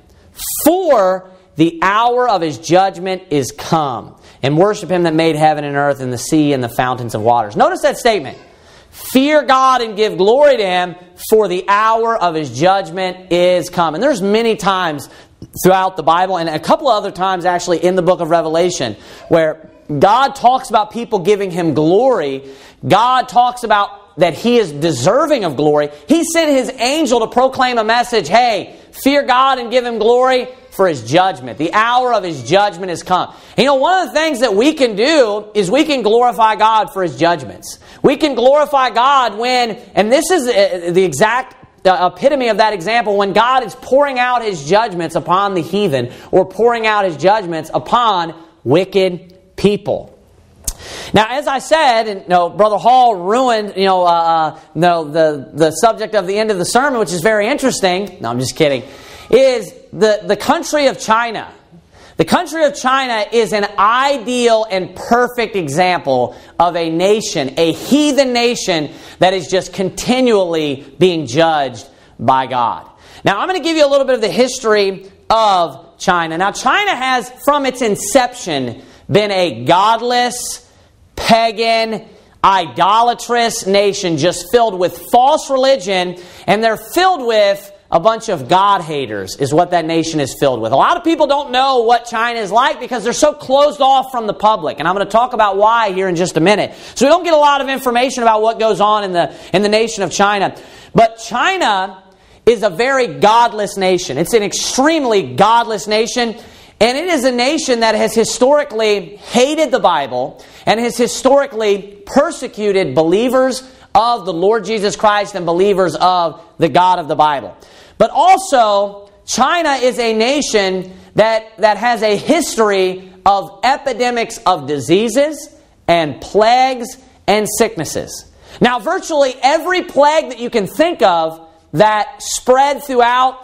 for the hour of His judgment is come, and worship Him that made heaven and earth and the sea and the fountains of waters. Notice that statement. Fear God and give glory to Him, for the hour of His judgment is come. And there's many times throughout the Bible, and a couple of other times actually in the book of Revelation, where God talks about people giving Him glory. God talks about that He is deserving of glory. He sent His angel to proclaim a message, hey, fear God and give Him glory for His judgment. The hour of His judgment has come. And one of the things that we can do is we can glorify God for His judgments. We can glorify God when, and this is the exact epitome of that example, when God is pouring out His judgments upon the heathen or pouring out His judgments upon wicked people. Now, as I said, and Brother Hall ruined the subject of the end of the sermon, which is very interesting. No, I'm just kidding. Is the country of China. The country of China is an ideal and perfect example of a nation, a heathen nation that is just continually being judged by God. Now, I'm going to give you a little bit of the history of China. Now, China has, from its inception, been a godless, pagan, idolatrous nation just filled with false religion, and they're filled with a bunch of God haters is what that nation is filled with. A lot of people don't know what China is like because they're so closed off from the public, and I'm going to talk about why here in just a minute. So we don't get a lot of information about what goes on in the nation of China. But China is a very godless nation. It's an extremely godless nation. And it is a nation that has historically hated the Bible and has historically persecuted believers of the Lord Jesus Christ and believers of the God of the Bible. But also, China is a nation that has a history of epidemics of diseases and plagues and sicknesses. Now, virtually every plague that you can think of that spread throughout,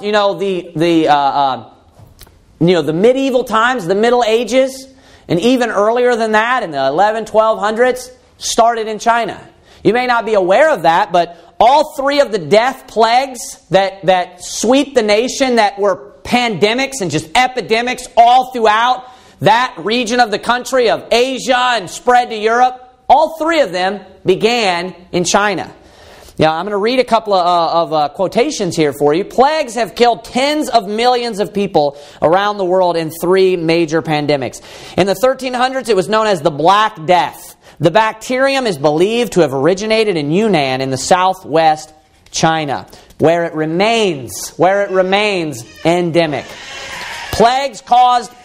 the medieval times, the Middle Ages, and even earlier than that, in the 1200s, started in China. You may not be aware of that, but all three of the death plagues that sweep the nation, that were pandemics and just epidemics all throughout that region of the country of Asia and spread to Europe, all three of them began in China. Now, I'm going to read a couple of quotations here for you. Plagues have killed tens of millions of people around the world in three major pandemics. In the 1300s, it was known as the Black Death. The bacterium is believed to have originated in Yunnan in the southwest China, where it remains endemic. Plagues caused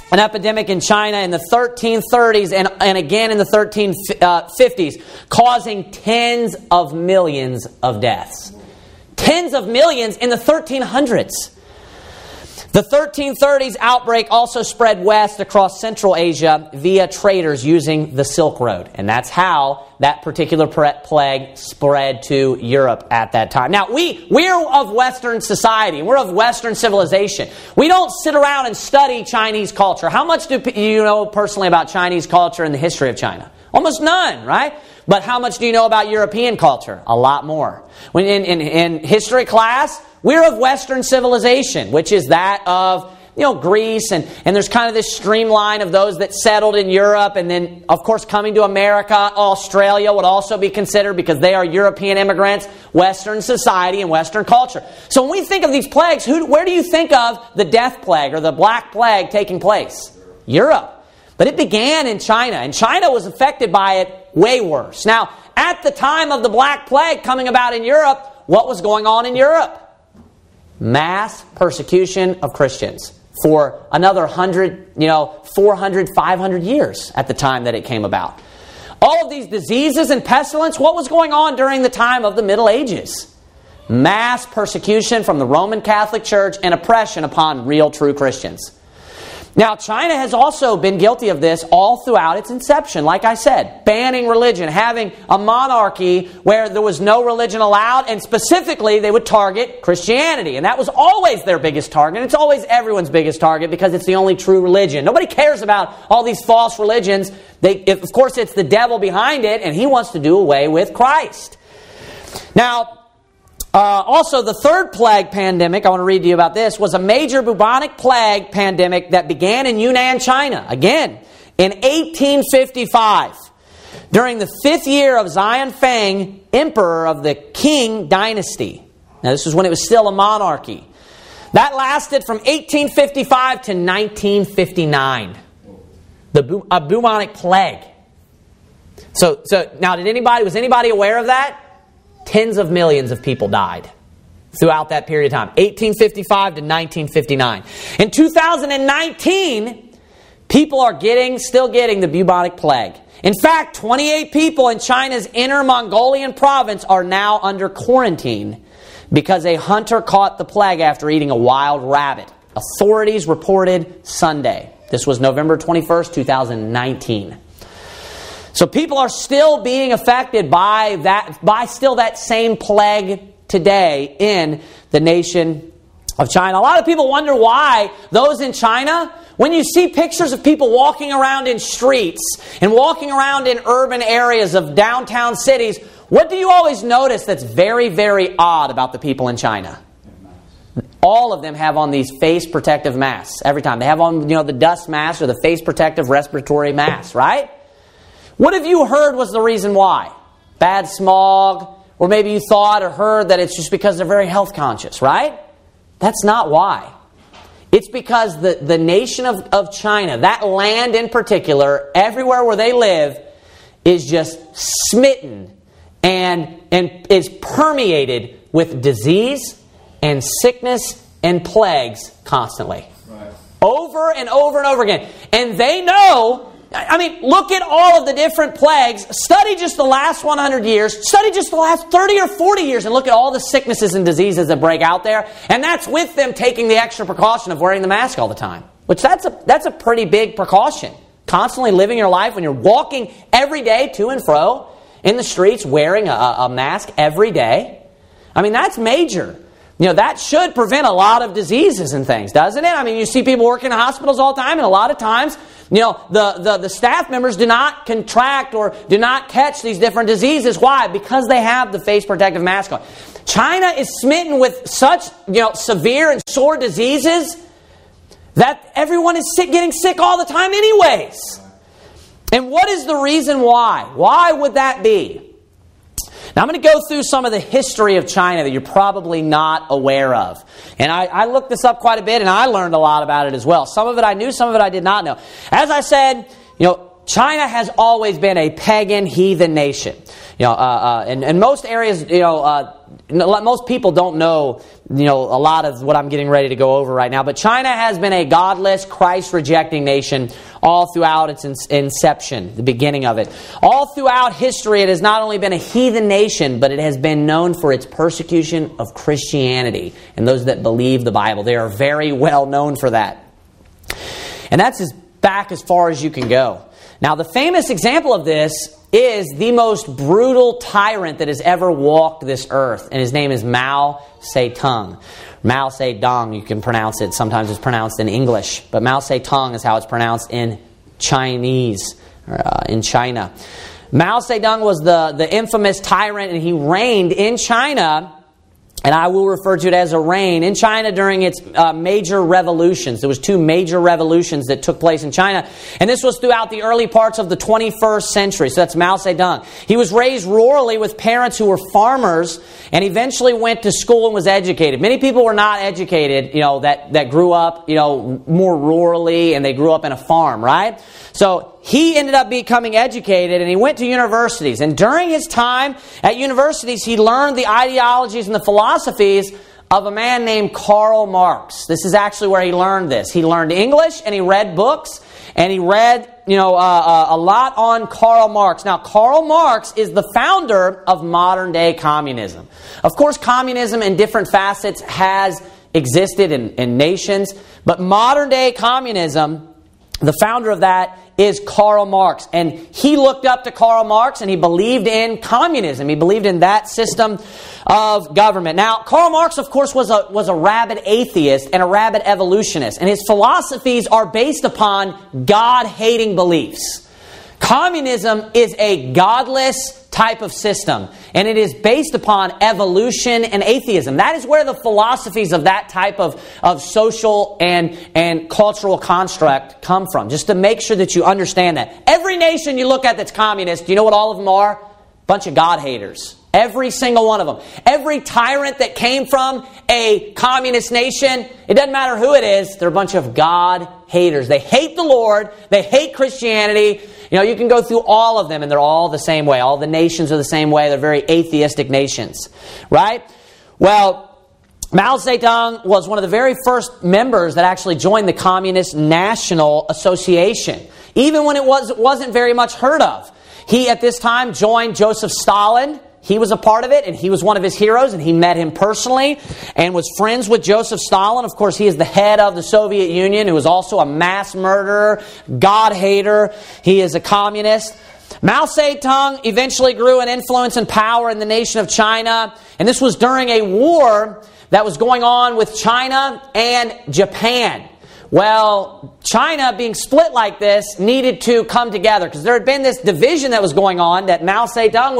an epidemic in China in the 1330s and again in the 1350s, causing tens of millions of deaths. Tens of millions in the 1300s. The 1330s outbreak also spread west across Central Asia via traders using the Silk Road. And that's how that particular plague spread to Europe at that time. Now, we're of Western society. We're of Western civilization. We don't sit around and study Chinese culture. How much do you know personally about Chinese culture and the history of China? Almost none, right? But how much do you know about European culture? A lot more. When in history class, we're of Western civilization, which is that of, Greece, and there's kind of this streamline of those that settled in Europe, and then, of course, coming to America. Australia would also be considered because they are European immigrants, Western society and Western culture. So when we think of these plagues, where do you think of the death plague or the Black Plague taking place? Europe. But it began in China, and China was affected by it way worse. Now, at the time of the Black Plague coming about in Europe, what was going on in Europe? Mass persecution of Christians for another 400, 500 years at the time that it came about. All of these diseases and pestilence, what was going on during the time of the Middle Ages? Mass persecution from the Roman Catholic Church and oppression upon real, true Christians. Now, China has also been guilty of this all throughout its inception. Like I said, banning religion, having a monarchy where there was no religion allowed, and specifically they would target Christianity. And that was always their biggest target. It's always everyone's biggest target because it's the only true religion. Nobody cares about all these false religions. Of course, it's the devil behind it, and he wants to do away with Christ. Now, also, the third plague pandemic, I want to read to you about this, was a major bubonic plague pandemic that began in Yunnan, China, again, in 1855, during the 5th year of Xian Feng, emperor of the Qing dynasty. Now, this was when it was still a monarchy. That lasted from 1855 to 1959. A bubonic plague. So now, was anybody aware of that? Tens of millions of people died throughout that period of time, 1855 to 1959. In 2019, people are still getting the bubonic plague. In fact, 28 people in China's Inner Mongolian province are now under quarantine because a hunter caught the plague after eating a wild rabbit. Authorities reported Sunday. This was November 21st, 2019. So people are still being affected by that same plague today in the nation of China. A lot of people wonder why those in China, when you see pictures of people walking around in streets and walking around in urban areas of downtown cities, what do you always notice that's very, very odd about the people in China? All of them have on these face protective masks every time. They have on, the dust mask or the face protective respiratory mask, right? What have you heard was the reason why? Bad smog, or maybe you thought or heard that it's just because they're very health conscious, right? That's not why. It's because the nation of China, that land in particular, everywhere where they live, is just smitten and is permeated with disease and sickness and plagues constantly. Right. Over and over and over again. And they know... look at all of the different plagues. Study just the last 100 years. Study just the last 30 or 40 years and look at all the sicknesses and diseases that break out there. And that's with them taking the extra precaution of wearing the mask all the time. Which that's a pretty big precaution. Constantly living your life when you're walking every day to and fro in the streets wearing a mask every day. That's major. That should prevent a lot of diseases and things, doesn't it? You see people working in hospitals all the time, and a lot of times, the staff members do not contract or do not catch these different diseases. Why? Because they have the face protective mask on. China is smitten with such, severe and sore diseases that everyone is getting sick all the time anyways. And what is the reason why? Why would that be? Now, I'm going to go through some of the history of China that you're probably not aware of. And I looked this up quite a bit, and I learned a lot about it as well. Some of it I knew, some of it I did not know. As I said, China has always been a pagan, heathen nation. In most areas, most people don't know, a lot of what I'm getting ready to go over right now. But China has been a godless, Christ-rejecting nation all throughout its inception, the beginning of it. All throughout history, it has not only been a heathen nation, but it has been known for its persecution of Christianity and those that believe the Bible. They are very well known for that. And that's back as far as you can go. Now, the famous example of this is the most brutal tyrant that has ever walked this earth, and his name is Mao Zedong. Mao Zedong, you can pronounce it. Sometimes it's pronounced in English, but Mao Zedong is how it's pronounced in Chinese, in China. Mao Zedong was the infamous tyrant, and he reigned in China. And I will refer to it as a reign in China during its major revolutions. There was 2 major revolutions that took place in China. And this was throughout the early parts of the 21st century. So that's Mao Zedong. He was raised rurally with parents who were farmers and eventually went to school and was educated. Many people were not educated, that grew up, more rurally, and they grew up in a farm, right? So he ended up becoming educated, and he went to universities. And during his time at universities, he learned the ideologies and the philosophies of a man named Karl Marx. This is actually where he learned this. He learned English, and he read books, and he read, a lot on Karl Marx. Now, Karl Marx is the founder of modern-day communism. Of course, communism in different facets has existed in nations, but modern-day communism, the founder of that is Karl Marx. And he looked up to Karl Marx and he believed in communism. He believed in that system of government. Now, Karl Marx, of course, was a rabid atheist and a rabid evolutionist. And his philosophies are based upon God-hating beliefs. Communism is a godless type of system, and it is based upon evolution and atheism. That is where the philosophies of that type of social and cultural construct come from, just to make sure that you understand that. Every nation you look at that's communist, do you know what all of them are? Bunch of God-haters. Every single one of them. Every tyrant that came from a communist nation, it doesn't matter who it is, they're a bunch of God-haters. They hate the Lord. They hate Christianity. You can go through all of them, and they're all the same way. All the nations are the same way. They're very atheistic nations. Right? Well, Mao Zedong was one of the very first members that actually joined the Communist National Association, even when it wasn't very much heard of. He, at this time, joined Joseph Stalin. He was a part of it, and he was one of his heroes, and he met him personally and was friends with Joseph Stalin. Of course, he is the head of the Soviet Union, who was also a mass murderer, God-hater. He is a communist. Mao Zedong eventually grew in influence and power in the nation of China, and this was during a war that was going on with China and Japan. Well, China, being split like this, needed to come together because there had been this division that was going on, that Mao Zedong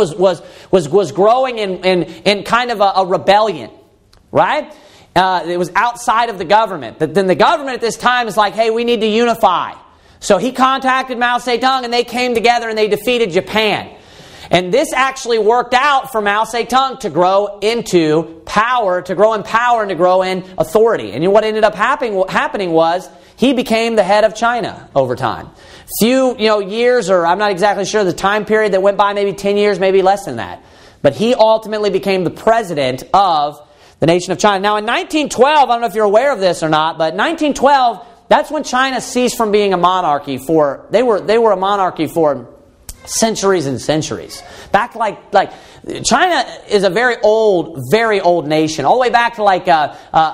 was growing in kind of a rebellion, right? It was outside of the government. But then the government at this time is like, hey, we need to unify. So he contacted Mao Zedong, and they came together and they defeated Japan. And this actually worked out for Mao Zedong to grow into power, to grow in power and to grow in authority. And what ended up happening was he became the head of China over time. Few years, or I'm not exactly sure the time period that went by, maybe 10 years, maybe less than that. But he ultimately became the president of the nation of China. Now in 1912, I don't know if you're aware of this or not, but 1912, that's when China ceased from being a monarchy they were a monarchy for centuries and centuries. Back like China is a very old nation. All the way back to the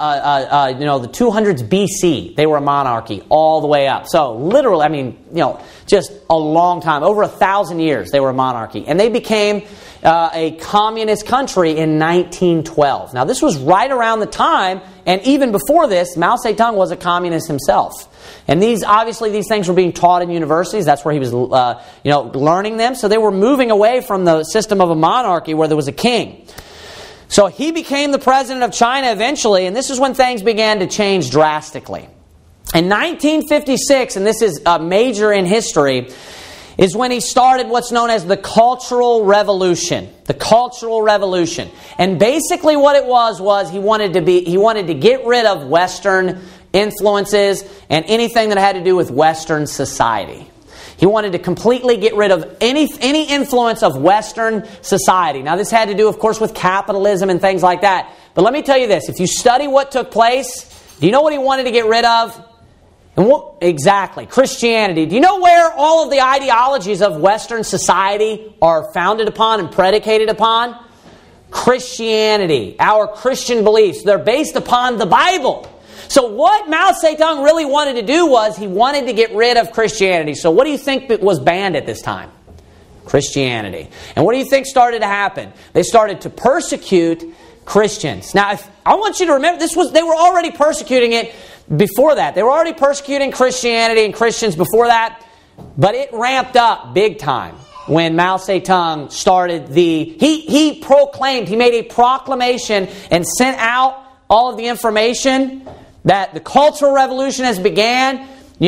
200s BC, they were a monarchy all the way up. So literally, just a long time, over 1,000 years, they were a monarchy, and they became a communist country in 1912. Now, this was right around the time, and even before this, Mao Zedong was a communist himself. And these things were being taught in universities. That's where he was, learning them. So they were moving away from the system of a monarchy where there was a king. So he became the president of China eventually, and this is when things began to change drastically. In 1956, and this is major in history, is when he started what's known as the Cultural Revolution. The Cultural Revolution. And basically what it was he wanted to get rid of Western influences and anything that had to do with Western society. He wanted to completely get rid of any influence of Western society. Now, this had to do, of course, with capitalism and things like that. But let me tell you this. If you study what took place, do you know what he wanted to get rid of? And exactly, Christianity. Do you know where all of the ideologies of Western society are founded upon and predicated upon? Christianity. Our Christian beliefs. They're based upon the Bible. So what Mao Zedong really wanted to do was he wanted to get rid of Christianity. So what do you think was banned at this time? Christianity. And what do you think started to happen? They started to persecute Christians. Now, I want you to remember, they were already persecuting it before that. They were already persecuting Christianity and Christians before that, but it ramped up big time when Mao Zedong started he proclaimed, he made a proclamation and sent out all of the information that the Cultural Revolution has began. We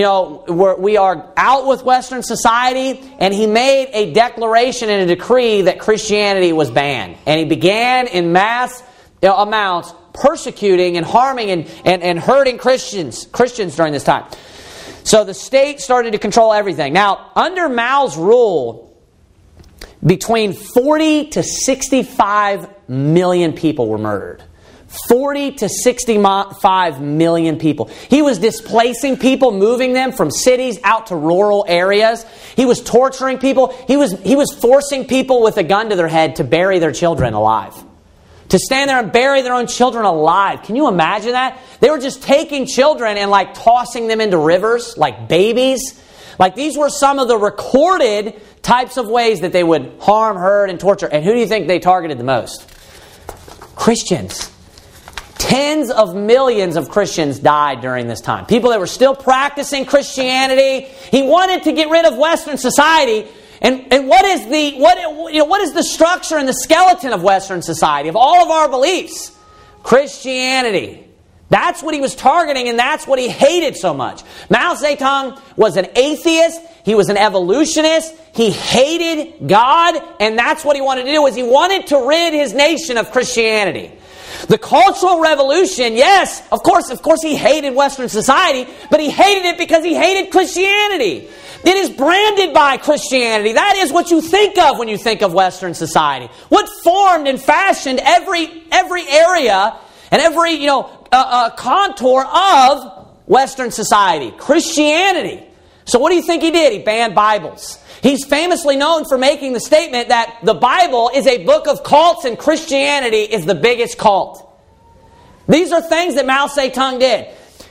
are out with Western society, and he made a declaration and a decree that Christianity was banned. And he began in mass amounts persecuting and harming and hurting Christians during this time. So the state started to control everything. Now, under Mao's rule, between 40 to 65 million people were murdered. 40 to 65 million people. He was displacing people, moving them from cities out to rural areas. He was torturing people. He was forcing people with a gun to their head to bury their children alive. To stand there and bury their own children alive. Can you imagine that? They were just taking children and tossing them into rivers like babies. These were some of the recorded types of ways that they would harm, hurt, and torture. And who do you think they targeted the most? Christians. Tens of millions of Christians died during this time. People that were still practicing Christianity. He wanted to get rid of Western society. And what is the structure and the skeleton of Western society, of all of our beliefs? Christianity. That's what he was targeting, and that's what he hated so much. Mao Zedong was an atheist. He was an evolutionist. He hated God, and that's what he wanted to do, is he wanted to rid his nation of Christianity. The Cultural Revolution, yes, of course he hated Western society, but he hated it because he hated Christianity. It is branded by Christianity. That is what you think of when you think of Western society. What formed and fashioned every area and every contour of Western society. Christianity. So what do you think he did? He banned Bibles. He's famously known for making the statement that the Bible is a book of cults and Christianity is the biggest cult. These are things that Mao Zedong did.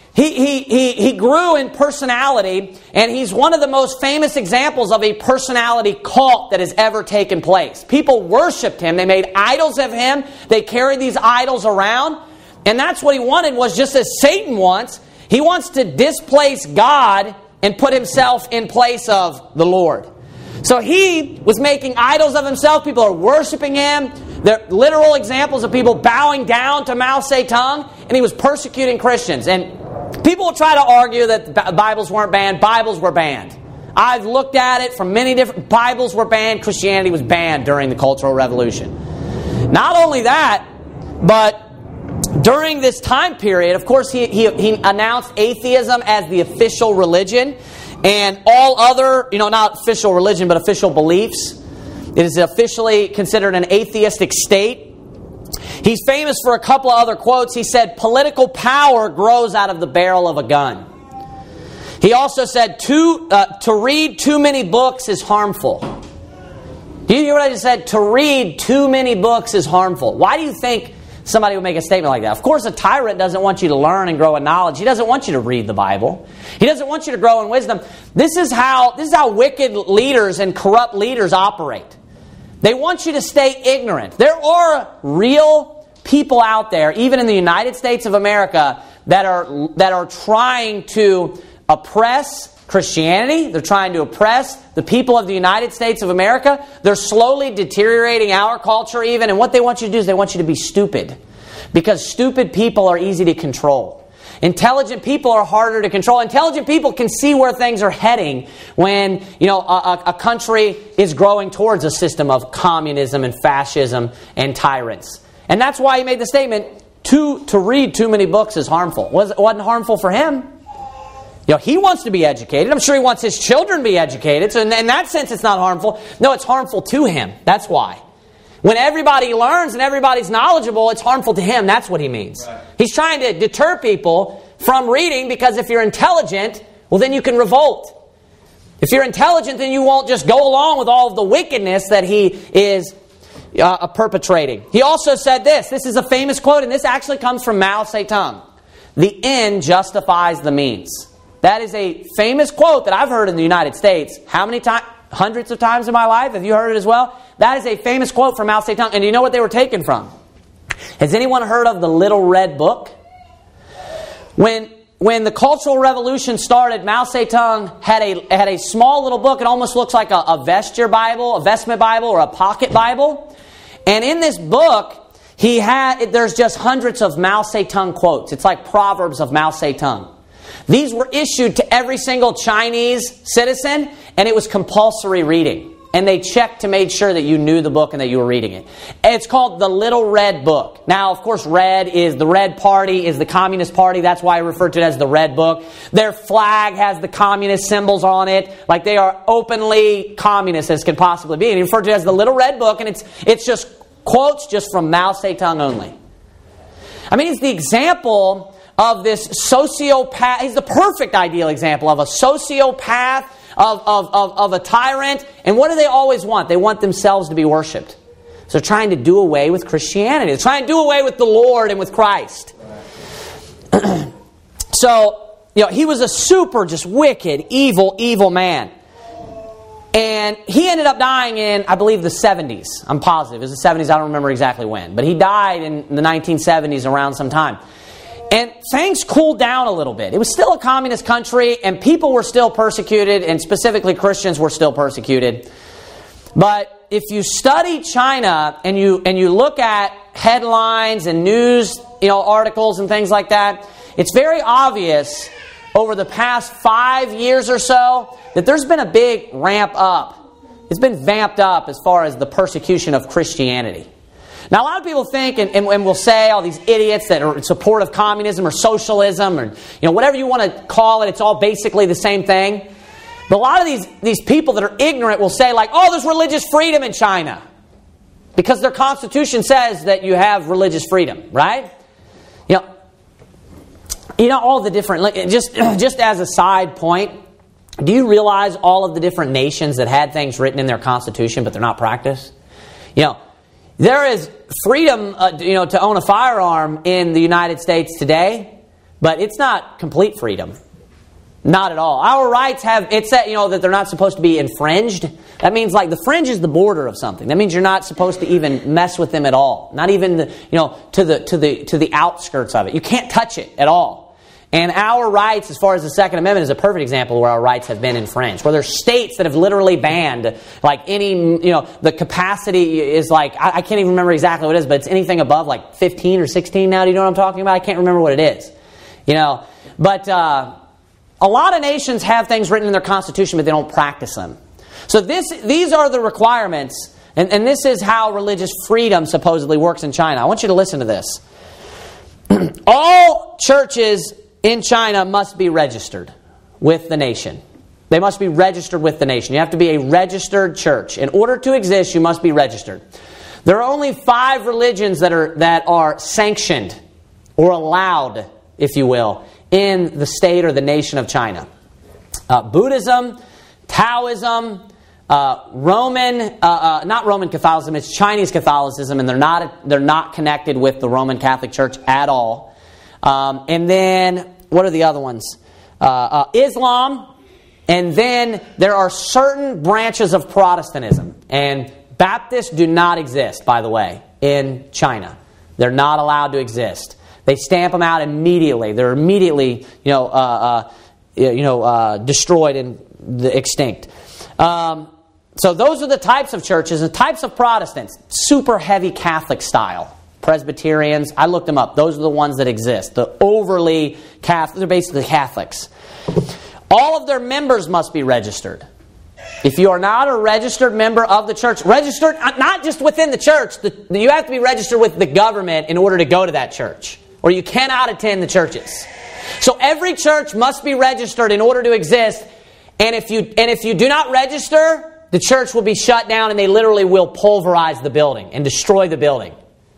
He grew in personality, and he's one of the most famous examples of a personality cult that has ever taken place. People worshipped him. They made idols of him. They carried these idols around. And that's what he wanted, was just as Satan wants. He wants to displace God and put himself in place of the Lord. So he was making idols of himself. People are worshiping him. They're literal examples of people bowing down to Mao Zedong. And he was persecuting Christians. And people will try to argue that Bibles weren't banned. Bibles were banned. I've looked at it from many different... Bibles were banned. Christianity was banned during the Cultural Revolution. Not only that, but during this time period, of course, he announced atheism as the official religion. And all other, not official religion, but official beliefs. It is officially considered an atheistic state. He's famous for a couple of other quotes. He said, political power grows out of the barrel of a gun. He also said, to read too many books is harmful. Do you hear what I just said? To read too many books is harmful. Why do you think somebody would make a statement like that? Of course, a tyrant doesn't want you to learn and grow in knowledge. He doesn't want you to read the Bible. He doesn't want you to grow in wisdom. This is how wicked leaders and corrupt leaders operate. They want you to stay ignorant. There are real people out there, even in the United States of America, that are trying to oppress Christianity. They're trying to oppress the people of the United States of America. They're slowly deteriorating our culture even. And what they want you to do is they want you to be stupid. Because stupid people are easy to control. Intelligent people are harder to control. Intelligent people can see where things are heading when a country is growing towards a system of communism and fascism and tyrants. And that's why he made the statement, to read too many books is harmful. It wasn't harmful for him. He wants to be educated. I'm sure he wants his children to be educated. So in that sense, it's not harmful. No, it's harmful to him. That's why. When everybody learns and everybody's knowledgeable, it's harmful to him. That's what he means. Right. He's trying to deter people from reading, because if you're intelligent, well, then you can revolt. If you're intelligent, then you won't just go along with all of the wickedness that he is perpetrating. He also said this. This is a famous quote, and this actually comes from Mao Zedong. The end justifies the means. That is a famous quote that I've heard in the United States. How many times? Hundreds of times in my life. Have you heard it as well? That is a famous quote from Mao Zedong. And do you know what they were taken from? Has anyone heard of the Little Red Book? When the Cultural Revolution started, Mao Zedong had a small little book. It almost looks like a vestment Bible, or a pocket Bible. And in this book, there's just hundreds of Mao Zedong quotes. It's like Proverbs of Mao Zedong. These were issued to every single Chinese citizen, and it was compulsory reading. And they checked to make sure that you knew the book and that you were reading it. It's called the Little Red Book. Now, of course, the Red Party is the Communist Party. That's why I refer to it as the Red Book. Their flag has the communist symbols on it. Like, they are openly communist as can possibly be. And he referred to it as the Little Red Book, and it's just quotes just from Mao Zedong only. I mean, it's the example of this sociopath. He's the perfect ideal example of a sociopath, of a tyrant. And what do they always want? They want themselves to be worshipped. So they're trying to do away with Christianity. They're trying to do away with the Lord and with Christ. So, he was a super just wicked, evil man. And he ended up dying in, I believe, the 70s. I'm positive. It was the 70s. I don't remember exactly when. But he died in the 1970s around some time. And things cooled down a little bit. It was still a communist country, and people were still persecuted, and specifically Christians were still persecuted. But if you study China and you look at headlines and news, articles and things like that, it's very obvious over the past 5 years or so that there's been a big ramp up. It's been vamped up as far as the persecution of Christianity. Now, a lot of people think and will say, all these idiots that are in support of communism or socialism or whatever you want to call it, it's all basically the same thing. But a lot of these people that are ignorant will say, like, oh, there's religious freedom in China. Because their constitution says that you have religious freedom, right? All the different, just as a side point, do you realize all of the different nations that had things written in their constitution but they're not practiced? There is freedom, to own a firearm in the United States today, but it's not complete freedom. Not at all. Our rights it's said, that they're not supposed to be infringed. That means, like, the fringe is the border of something. That means you're not supposed to even mess with them at all. Not even to the outskirts of it. You can't touch it at all. And our rights, as far as the Second Amendment, is a perfect example where our rights have been infringed. Where there's states that have literally banned, like, any, the capacity is like, I can't even remember exactly what it is, but it's anything above like 15 or 16 now. Do you know what I'm talking about? I can't remember what it is. But a lot of nations have things written in their constitution, but they don't practice them. So these are the requirements, and this is how religious freedom supposedly works in China. I want you to listen to this. All churches in China must be registered with the nation. They must be registered with the nation. You have to be a registered church. In order to exist, you must be registered. There are only 5 religions that are sanctioned or allowed, if you will, in the state or the nation of China. Buddhism, Taoism, not Roman Catholicism, it's Chinese Catholicism, and they're not connected with the Roman Catholic Church at all. And then, what are the other ones? Islam, and then there are certain branches of Protestantism. And Baptists do not exist, by the way, in China. They're not allowed to exist. They stamp them out immediately. They're immediately, destroyed and extinct. So those are the types of churches and types of Protestants. Super heavy Catholic style. Presbyterians, I looked them up. Those are the ones that exist. The overly Catholic, they're basically Catholics. All of their members must be registered. If you are not a registered member of the church, registered not just within the church, you have to be registered with the government in order to go to that church or you cannot attend the churches. So every church must be registered in order to exist. And if you do not register, the church will be shut down and they literally will pulverize the building and destroy the building.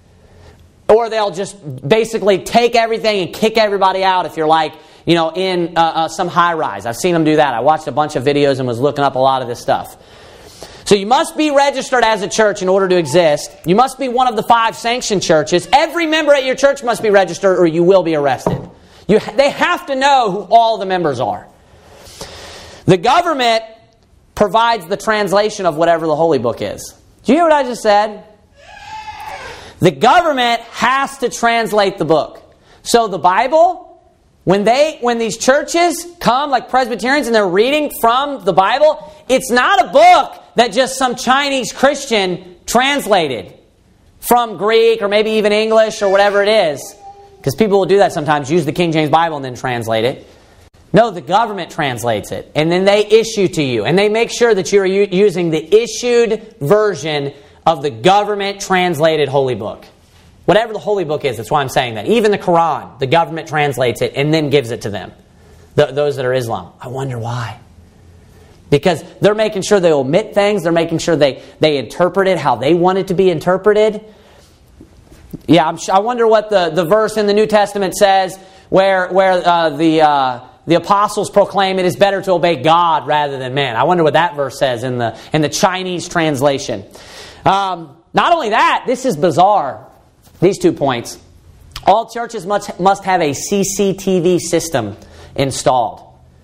Or they'll just basically take everything and kick everybody out if you're like, in some high rise. I've seen them do that. I watched a bunch of videos and was looking up a lot of this stuff. So you must be registered as a church in order to exist. You must be one of the 5 sanctioned churches. Every member at your church must be registered or you will be arrested. They have to know who all the members are. The government provides the translation of whatever the Holy Book is. Do you hear what I just said? The government has to translate the book. So the Bible, when these churches come, like Presbyterians, and they're reading from the Bible, it's not a book that just some Chinese Christian translated from Greek or maybe even English or whatever it is. Because people will do that sometimes, use the King James Bible and then translate it. No, the government translates it. And then they issue to you. And they make sure that you're using the issued version of the government translated Holy Book. Whatever the Holy Book is, that's why I'm saying that. Even the Quran, the government translates it and then gives it to them. Those that are Islam. I wonder why. Because they're making sure they omit things. They're making sure they interpret it how they want it to be interpreted. Yeah, I wonder what the verse in the New Testament says where the apostles proclaim it is better to obey God rather than man. I wonder what that verse says in the Chinese translation. Not only that, this is bizarre. These 2 points. All churches must have a CCTV system installed.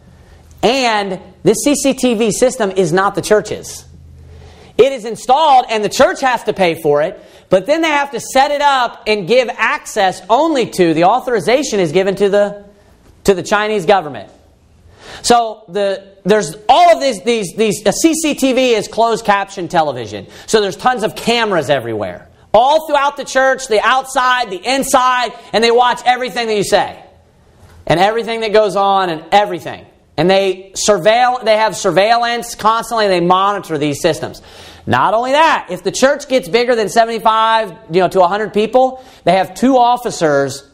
And this CCTV system is not the church's. It is installed and the church has to pay for it, but then they have to set it up and give access only to, the authorization is given to the Chinese government. So there's all of these CCTV is closed caption television. So there's tons of cameras everywhere. All throughout the church, the outside, the inside, and they watch everything that you say. And everything that goes on and everything. And they have surveillance constantly, they monitor these systems. Not only that, if the church gets bigger than 75 to 100 people, they have 2 officers,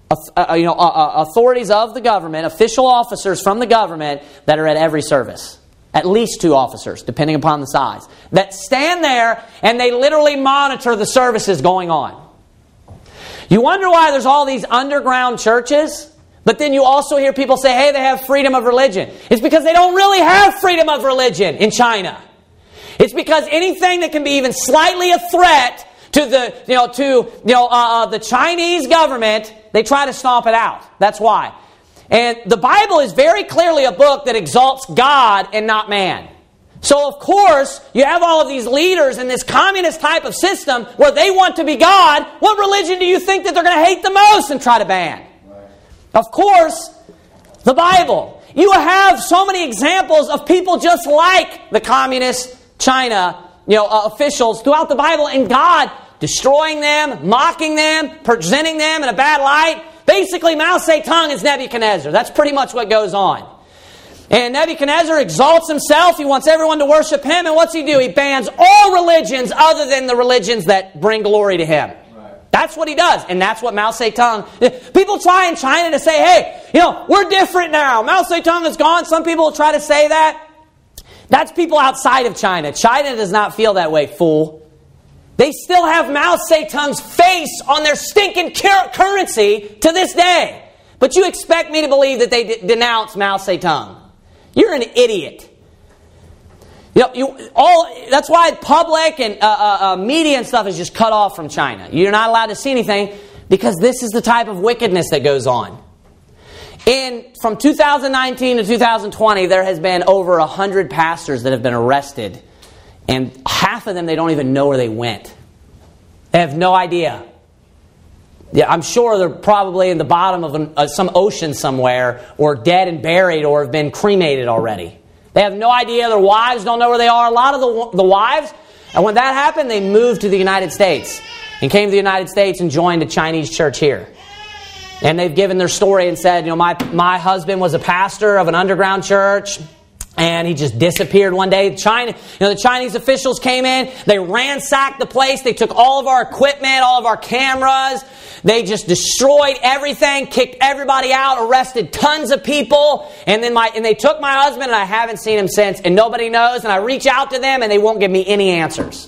authorities of the government, official officers from the government that are at every service. At least 2 officers, depending upon the size, that stand there and they literally monitor the services going on. You wonder why there's all these underground churches, but then you also hear people say, hey, they have freedom of religion. It's because they don't really have freedom of religion in China. It's because anything that can be even slightly a threat to the Chinese government, they try to stomp it out. That's why. And the Bible is very clearly a book that exalts God and not man. So of course, you have all of these leaders in this communist type of system where they want to be God. What religion do you think that they're going to hate the most and try to ban? Right. Of course, the Bible. You have so many examples of people just like the communist China, officials throughout the Bible, and God destroying them, mocking them, presenting them in a bad light. Basically, Mao Zedong is Nebuchadnezzar. That's pretty much what goes on. And Nebuchadnezzar exalts himself. He wants everyone to worship him. And what's he do? He bans all religions other than the religions that bring glory to him. Right. That's what he does. And that's what Mao Zedong... People try in China to say, hey, we're different now. Mao Zedong is gone. Some people will try to say that. That's people outside of China. China does not feel that way, fool. They still have Mao Zedong's face on their stinking currency to this day. But you expect me to believe that they denounce Mao Zedong. You're an idiot. That's why public and media and stuff is just cut off from China. You're not allowed to see anything because this is the type of wickedness that goes on. From 2019 to 2020, there has been over 100 pastors that have been arrested. And half of them, they don't even know where they went. They have no idea. Yeah, I'm sure they're probably in the bottom of some ocean somewhere, or dead and buried, or have been cremated already. They have no idea. Their wives don't know where they are. A lot of the wives, and when that happened, they moved to the United States and came to the United States and joined a Chinese church here. And they've given their story and said, my husband was a pastor of an underground church. And he just disappeared one day. The Chinese officials came in. They ransacked the place. They took all of our equipment, all of our cameras. They just destroyed everything, kicked everybody out, arrested tons of people. And then they took my husband, and I haven't seen him since. And nobody knows. And I reach out to them, and they won't give me any answers.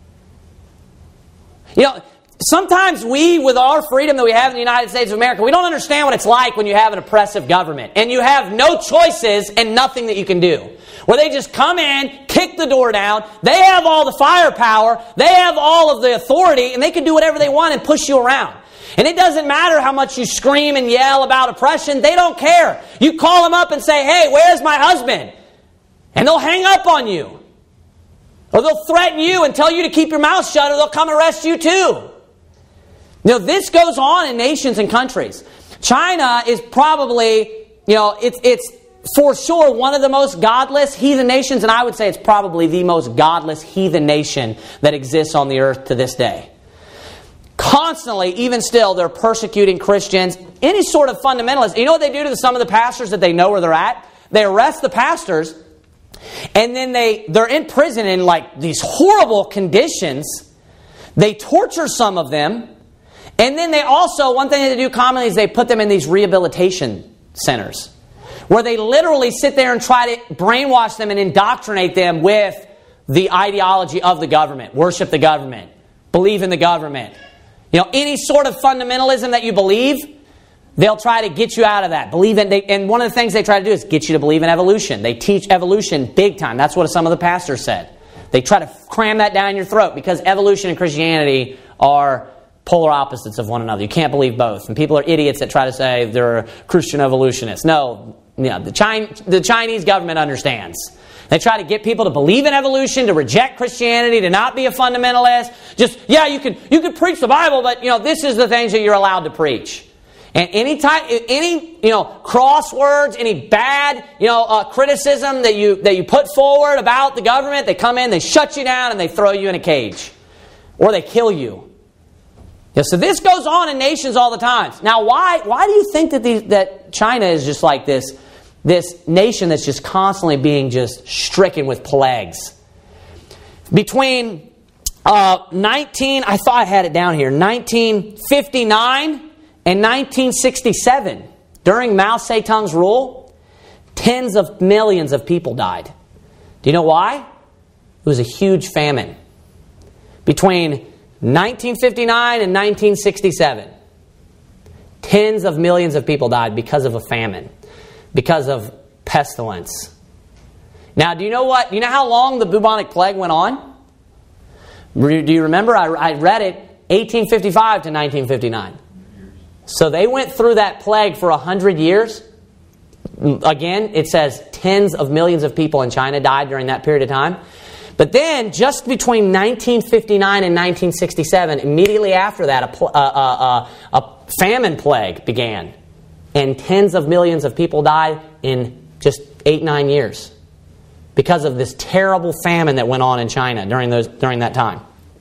Sometimes we, with our freedom that we have in the United States of America, we don't understand what it's like when you have an oppressive government and you have no choices and nothing that you can do. Where they just come in, kick the door down, they have all the firepower, they have all of the authority, and they can do whatever they want and push you around. And it doesn't matter how much you scream and yell about oppression, they don't care. You call them up and say, hey, where's my husband? And they'll hang up on you. Or they'll threaten you and tell you to keep your mouth shut, or they'll come arrest you too. This goes on in nations and countries. China is probably, it's for sure one of the most godless heathen nations, and I would say it's probably the most godless heathen nation that exists on the earth to this day. Constantly, even still, they're persecuting Christians. Any sort of fundamentalist. You know what they do to some of the pastors that they know where they're at? They arrest the pastors, and then they're in prison in these horrible conditions. They torture some of them. And then they also, one thing they do commonly is they put them in these rehabilitation centers where they literally sit there and try to brainwash them and indoctrinate them with the ideology of the government. Worship the government. Believe in the government. Any sort of fundamentalism that you believe, they'll try to get you out of that. And one of the things they try to do is get you to believe in evolution. They teach evolution big time. That's what some of the pastors said. They try to cram that down your throat because evolution and Christianity are polar opposites of one another. You can't believe both. And people are idiots that try to say they're Christian evolutionists. No, the Chinese government understands. They try to get people to believe in evolution, to reject Christianity, to not be a fundamentalist. You can preach the Bible, but this is the things that you're allowed to preach. And any crosswords, any bad criticism that you put forward about the government, they come in, they shut you down, and they throw you in a cage, or they kill you. So this goes on in nations all the time. Now, why do you think that China is just like this nation that's just constantly being just stricken with plagues? Between 1959 and 1967, during Mao Zedong's rule, tens of millions of people died. Do you know why? It was a huge famine. Between 1959 and 1967, tens of millions of people died because of a famine, because of pestilence. Now, do you know what? Do you know how long the bubonic plague went on? Do you remember? I read it, 1855 to 1959. So they went through that plague for 100 years. Again, it says tens of millions of people in China died during that period of time. But then, just between 1959 and 1967, immediately after that, a famine plague began. And tens of millions of people died in just 8-9 years because of this terrible famine that went on in China during that time.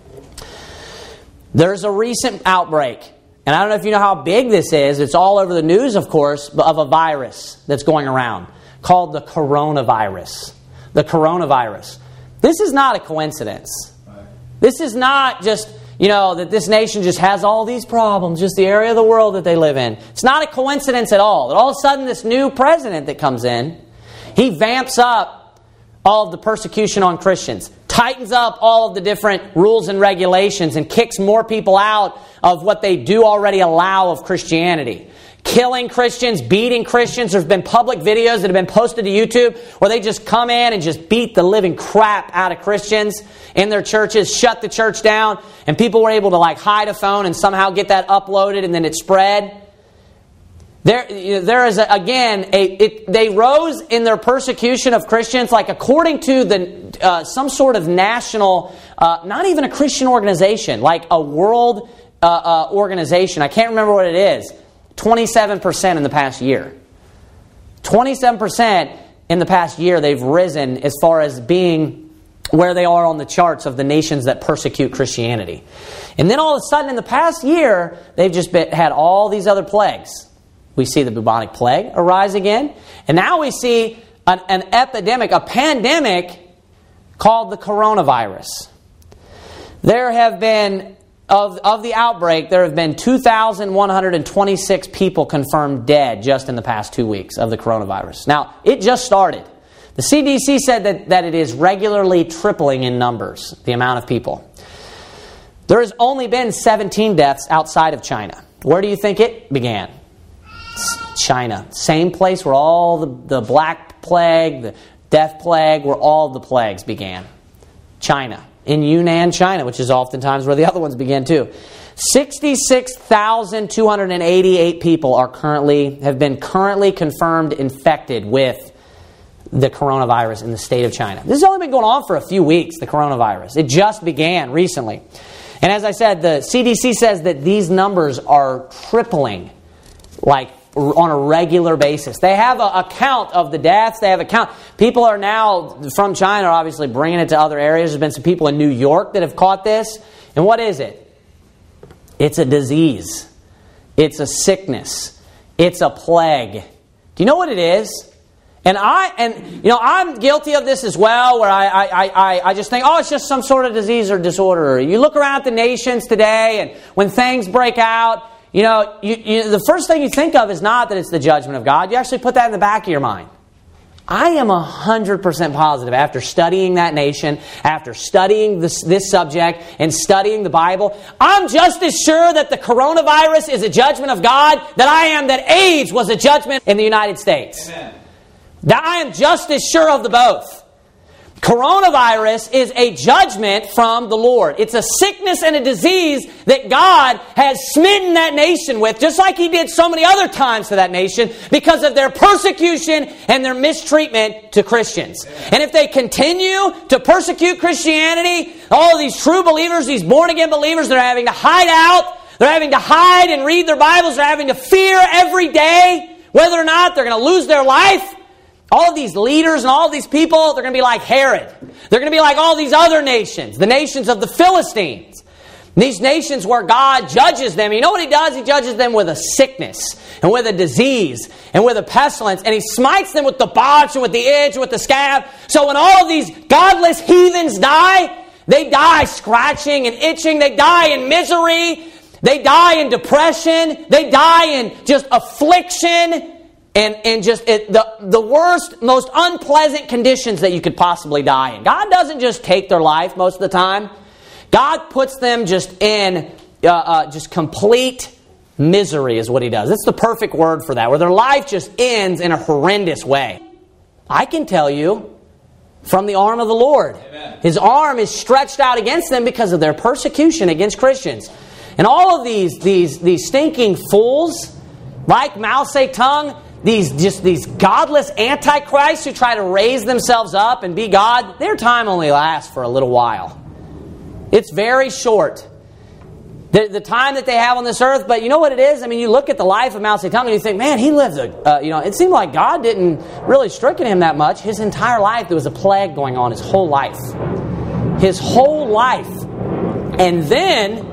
There's a recent outbreak, and I don't know if you know how big this is. It's all over the news, of course, of a virus that's going around called the coronavirus. The coronavirus. This is not a coincidence. This is not just, that this nation just has all these problems, just the area of the world that they live in. It's not a coincidence at all. That all of a sudden this new president that comes in, he vamps up all of the persecution on Christians, tightens up all of the different rules and regulations, and kicks more people out of what they do already allow of Christianity. Killing Christians, beating Christians. There's been public videos that have been posted to YouTube where they just come in and just beat the living crap out of Christians in their churches, shut the church down, and people were able to hide a phone and somehow get that uploaded, and then it spread. There is they rose in their persecution of Christians, according to some sort of national, not even a Christian organization, like a world organization. I can't remember what it is. 27% in the past year. 27% in the past year they've risen as far as being where they are on the charts of the nations that persecute Christianity. And then all of a sudden in the past year, they've just had all these other plagues. We see the bubonic plague arise again. And now we see an epidemic, a pandemic called the coronavirus. There have been, of the outbreak, there have been 2,126 people confirmed dead just in the past 2 weeks of the coronavirus. Now, it just started. The CDC said that it is regularly tripling in numbers, the amount of people. There has only been 17 deaths outside of China. Where do you think it began? China. Same place where all the Black Plague, the Death Plague, where all the plagues began. China. In Yunnan, China, which is oftentimes where the other ones began too. 66,288 people have been currently confirmed infected with the coronavirus in the state of China. This has only been going on for a few weeks, the coronavirus. It just began recently. And as I said, the CDC says that these numbers are tripling, like on a regular basis. They have a count of the deaths. They have a count. People are now, from China, are obviously bringing it to other areas. There's been some people in New York that have caught this. And what is it? It's a disease. It's a sickness. It's a plague. Do you know what it is? And I'm guilty of this as well, where I just think, it's just some sort of disease or disorder. You look around at the nations today, and when things break out, the first thing you think of is not that it's the judgment of God. You actually put that in the back of your mind. I am 100% positive after studying that nation, after studying this subject and studying the Bible, I'm just as sure that the coronavirus is a judgment of God that I am that AIDS was a judgment in the United States. Amen. That I am just as sure of the both. Coronavirus is a judgment from the Lord. It's a sickness and a disease that God has smitten that nation with, just like He did so many other times to that nation, because of their persecution and their mistreatment to Christians. And if they continue to persecute Christianity, all of these true believers, these born-again believers, they're having to hide out, they're having to hide and read their Bibles, they're having to fear every day whether or not they're going to lose their life. All of these leaders and all of these people, they're going to be like Herod. They're going to be like all these other nations, the nations of the Philistines. These nations where God judges them. You know what He does? He judges them with a sickness and with a disease and with a pestilence. And He smites them with the botch and with the itch and with the scab. So when all of these godless heathens die, they die scratching and itching. They die in misery. They die in depression. They die in just affliction. And just the worst, most unpleasant conditions that you could possibly die in. God doesn't just take their life most of the time. God puts them just in just complete misery is what He does. It's the perfect word for that, where their life just ends in a horrendous way. I can tell you from the arm of the Lord. Amen. His arm is stretched out against them because of their persecution against Christians. And all of these stinking fools, like Mao Zedong, these godless antichrists who try to raise themselves up and be God, their time only lasts for a little while. It's very short. The time that they have on this earth, but you know what it is? I mean, you look at the life of Mao Zedong and you think, man, he lived it seemed like God didn't really stricken him that much. His entire life, there was a plague going on his whole life. His whole life. And then,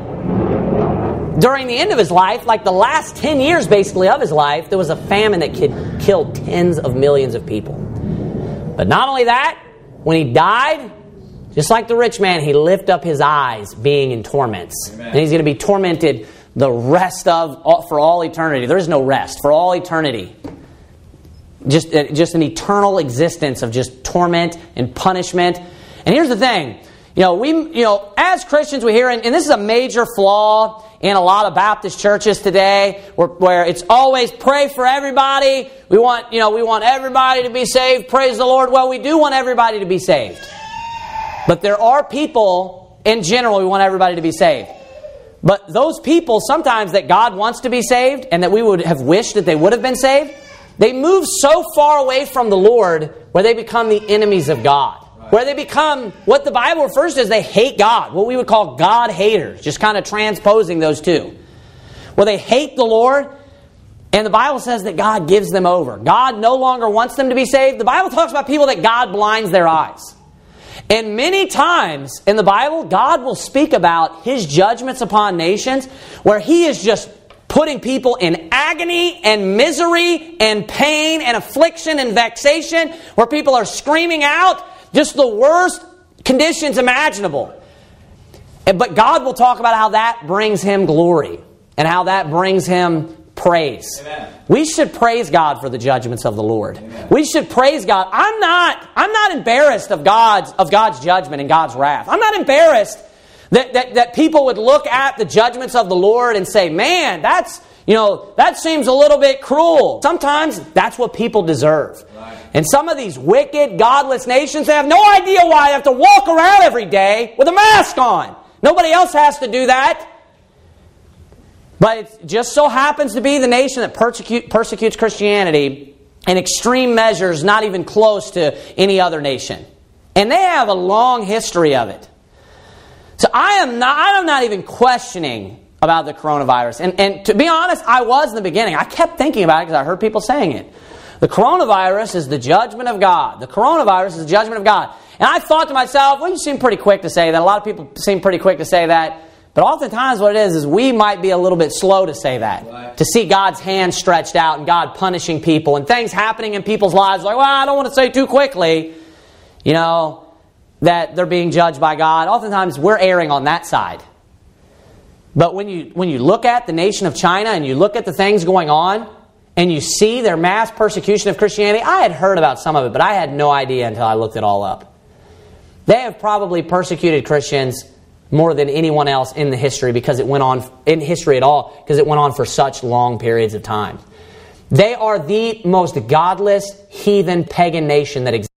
during the end of his life, like the last 10 years basically of his life, there was a famine that killed tens of millions of people. But not only that, when he died, just like the rich man, he lifted up his eyes being in torments. Amen. And he's going to be tormented the rest for all eternity. There is no rest. For all eternity. Just an eternal existence of just torment and punishment. And here's the thing. As Christians, we hear, and this is a major flaw in a lot of Baptist churches today, where it's always pray for everybody. We want everybody to be saved. Praise the Lord. Well, we do want everybody to be saved. But there are people, in general, we want everybody to be saved. But those people, sometimes that God wants to be saved, and that we would have wished that they would have been saved, they move so far away from the Lord where they become the enemies of God. Where they become, what the Bible refers to as they hate God. What we would call God haters. Just kind of transposing those two. Where they hate the Lord. And the Bible says that God gives them over. God no longer wants them to be saved. The Bible talks about people that God blinds their eyes. And many times in the Bible, God will speak about His judgments upon nations where He is just putting people in agony and misery and pain and affliction and vexation, where people are screaming out just the worst conditions imaginable. But God will talk about how that brings Him glory and how that brings Him praise. Amen. We should praise God for the judgments of the Lord. Amen. We should praise God. I'm not embarrassed of God's judgment and God's wrath. I'm not embarrassed that people would look at the judgments of the Lord and say, man, that seems a little bit cruel. Sometimes that's what people deserve. Right. And some of these wicked, godless nations, they have no idea why they have to walk around every day with a mask on. Nobody else has to do that. But it just so happens to be the nation that persecutes Christianity in extreme measures, not even close to any other nation. And they have a long history of it. So I am not even questioning about the coronavirus. And to be honest, I was in the beginning. I kept thinking about it because I heard people saying it. The coronavirus is the judgment of God. The coronavirus is the judgment of God. And I thought to myself, well, you seem pretty quick to say that. A lot of people seem pretty quick to say that. But oftentimes what it is we might be a little bit slow to say that. Right. To see God's hand stretched out and God punishing people and things happening in people's lives. Like, well, I don't want to say too quickly, that they're being judged by God. Oftentimes we're erring on that side. But when you look at the nation of China and you look at the things going on and you see their mass persecution of Christianity, I had heard about some of it, but I had no idea until I looked it all up. They have probably persecuted Christians more than anyone else in the history because it went on in history at all because it went on for such long periods of time. They are the most godless, heathen, pagan nation that exists.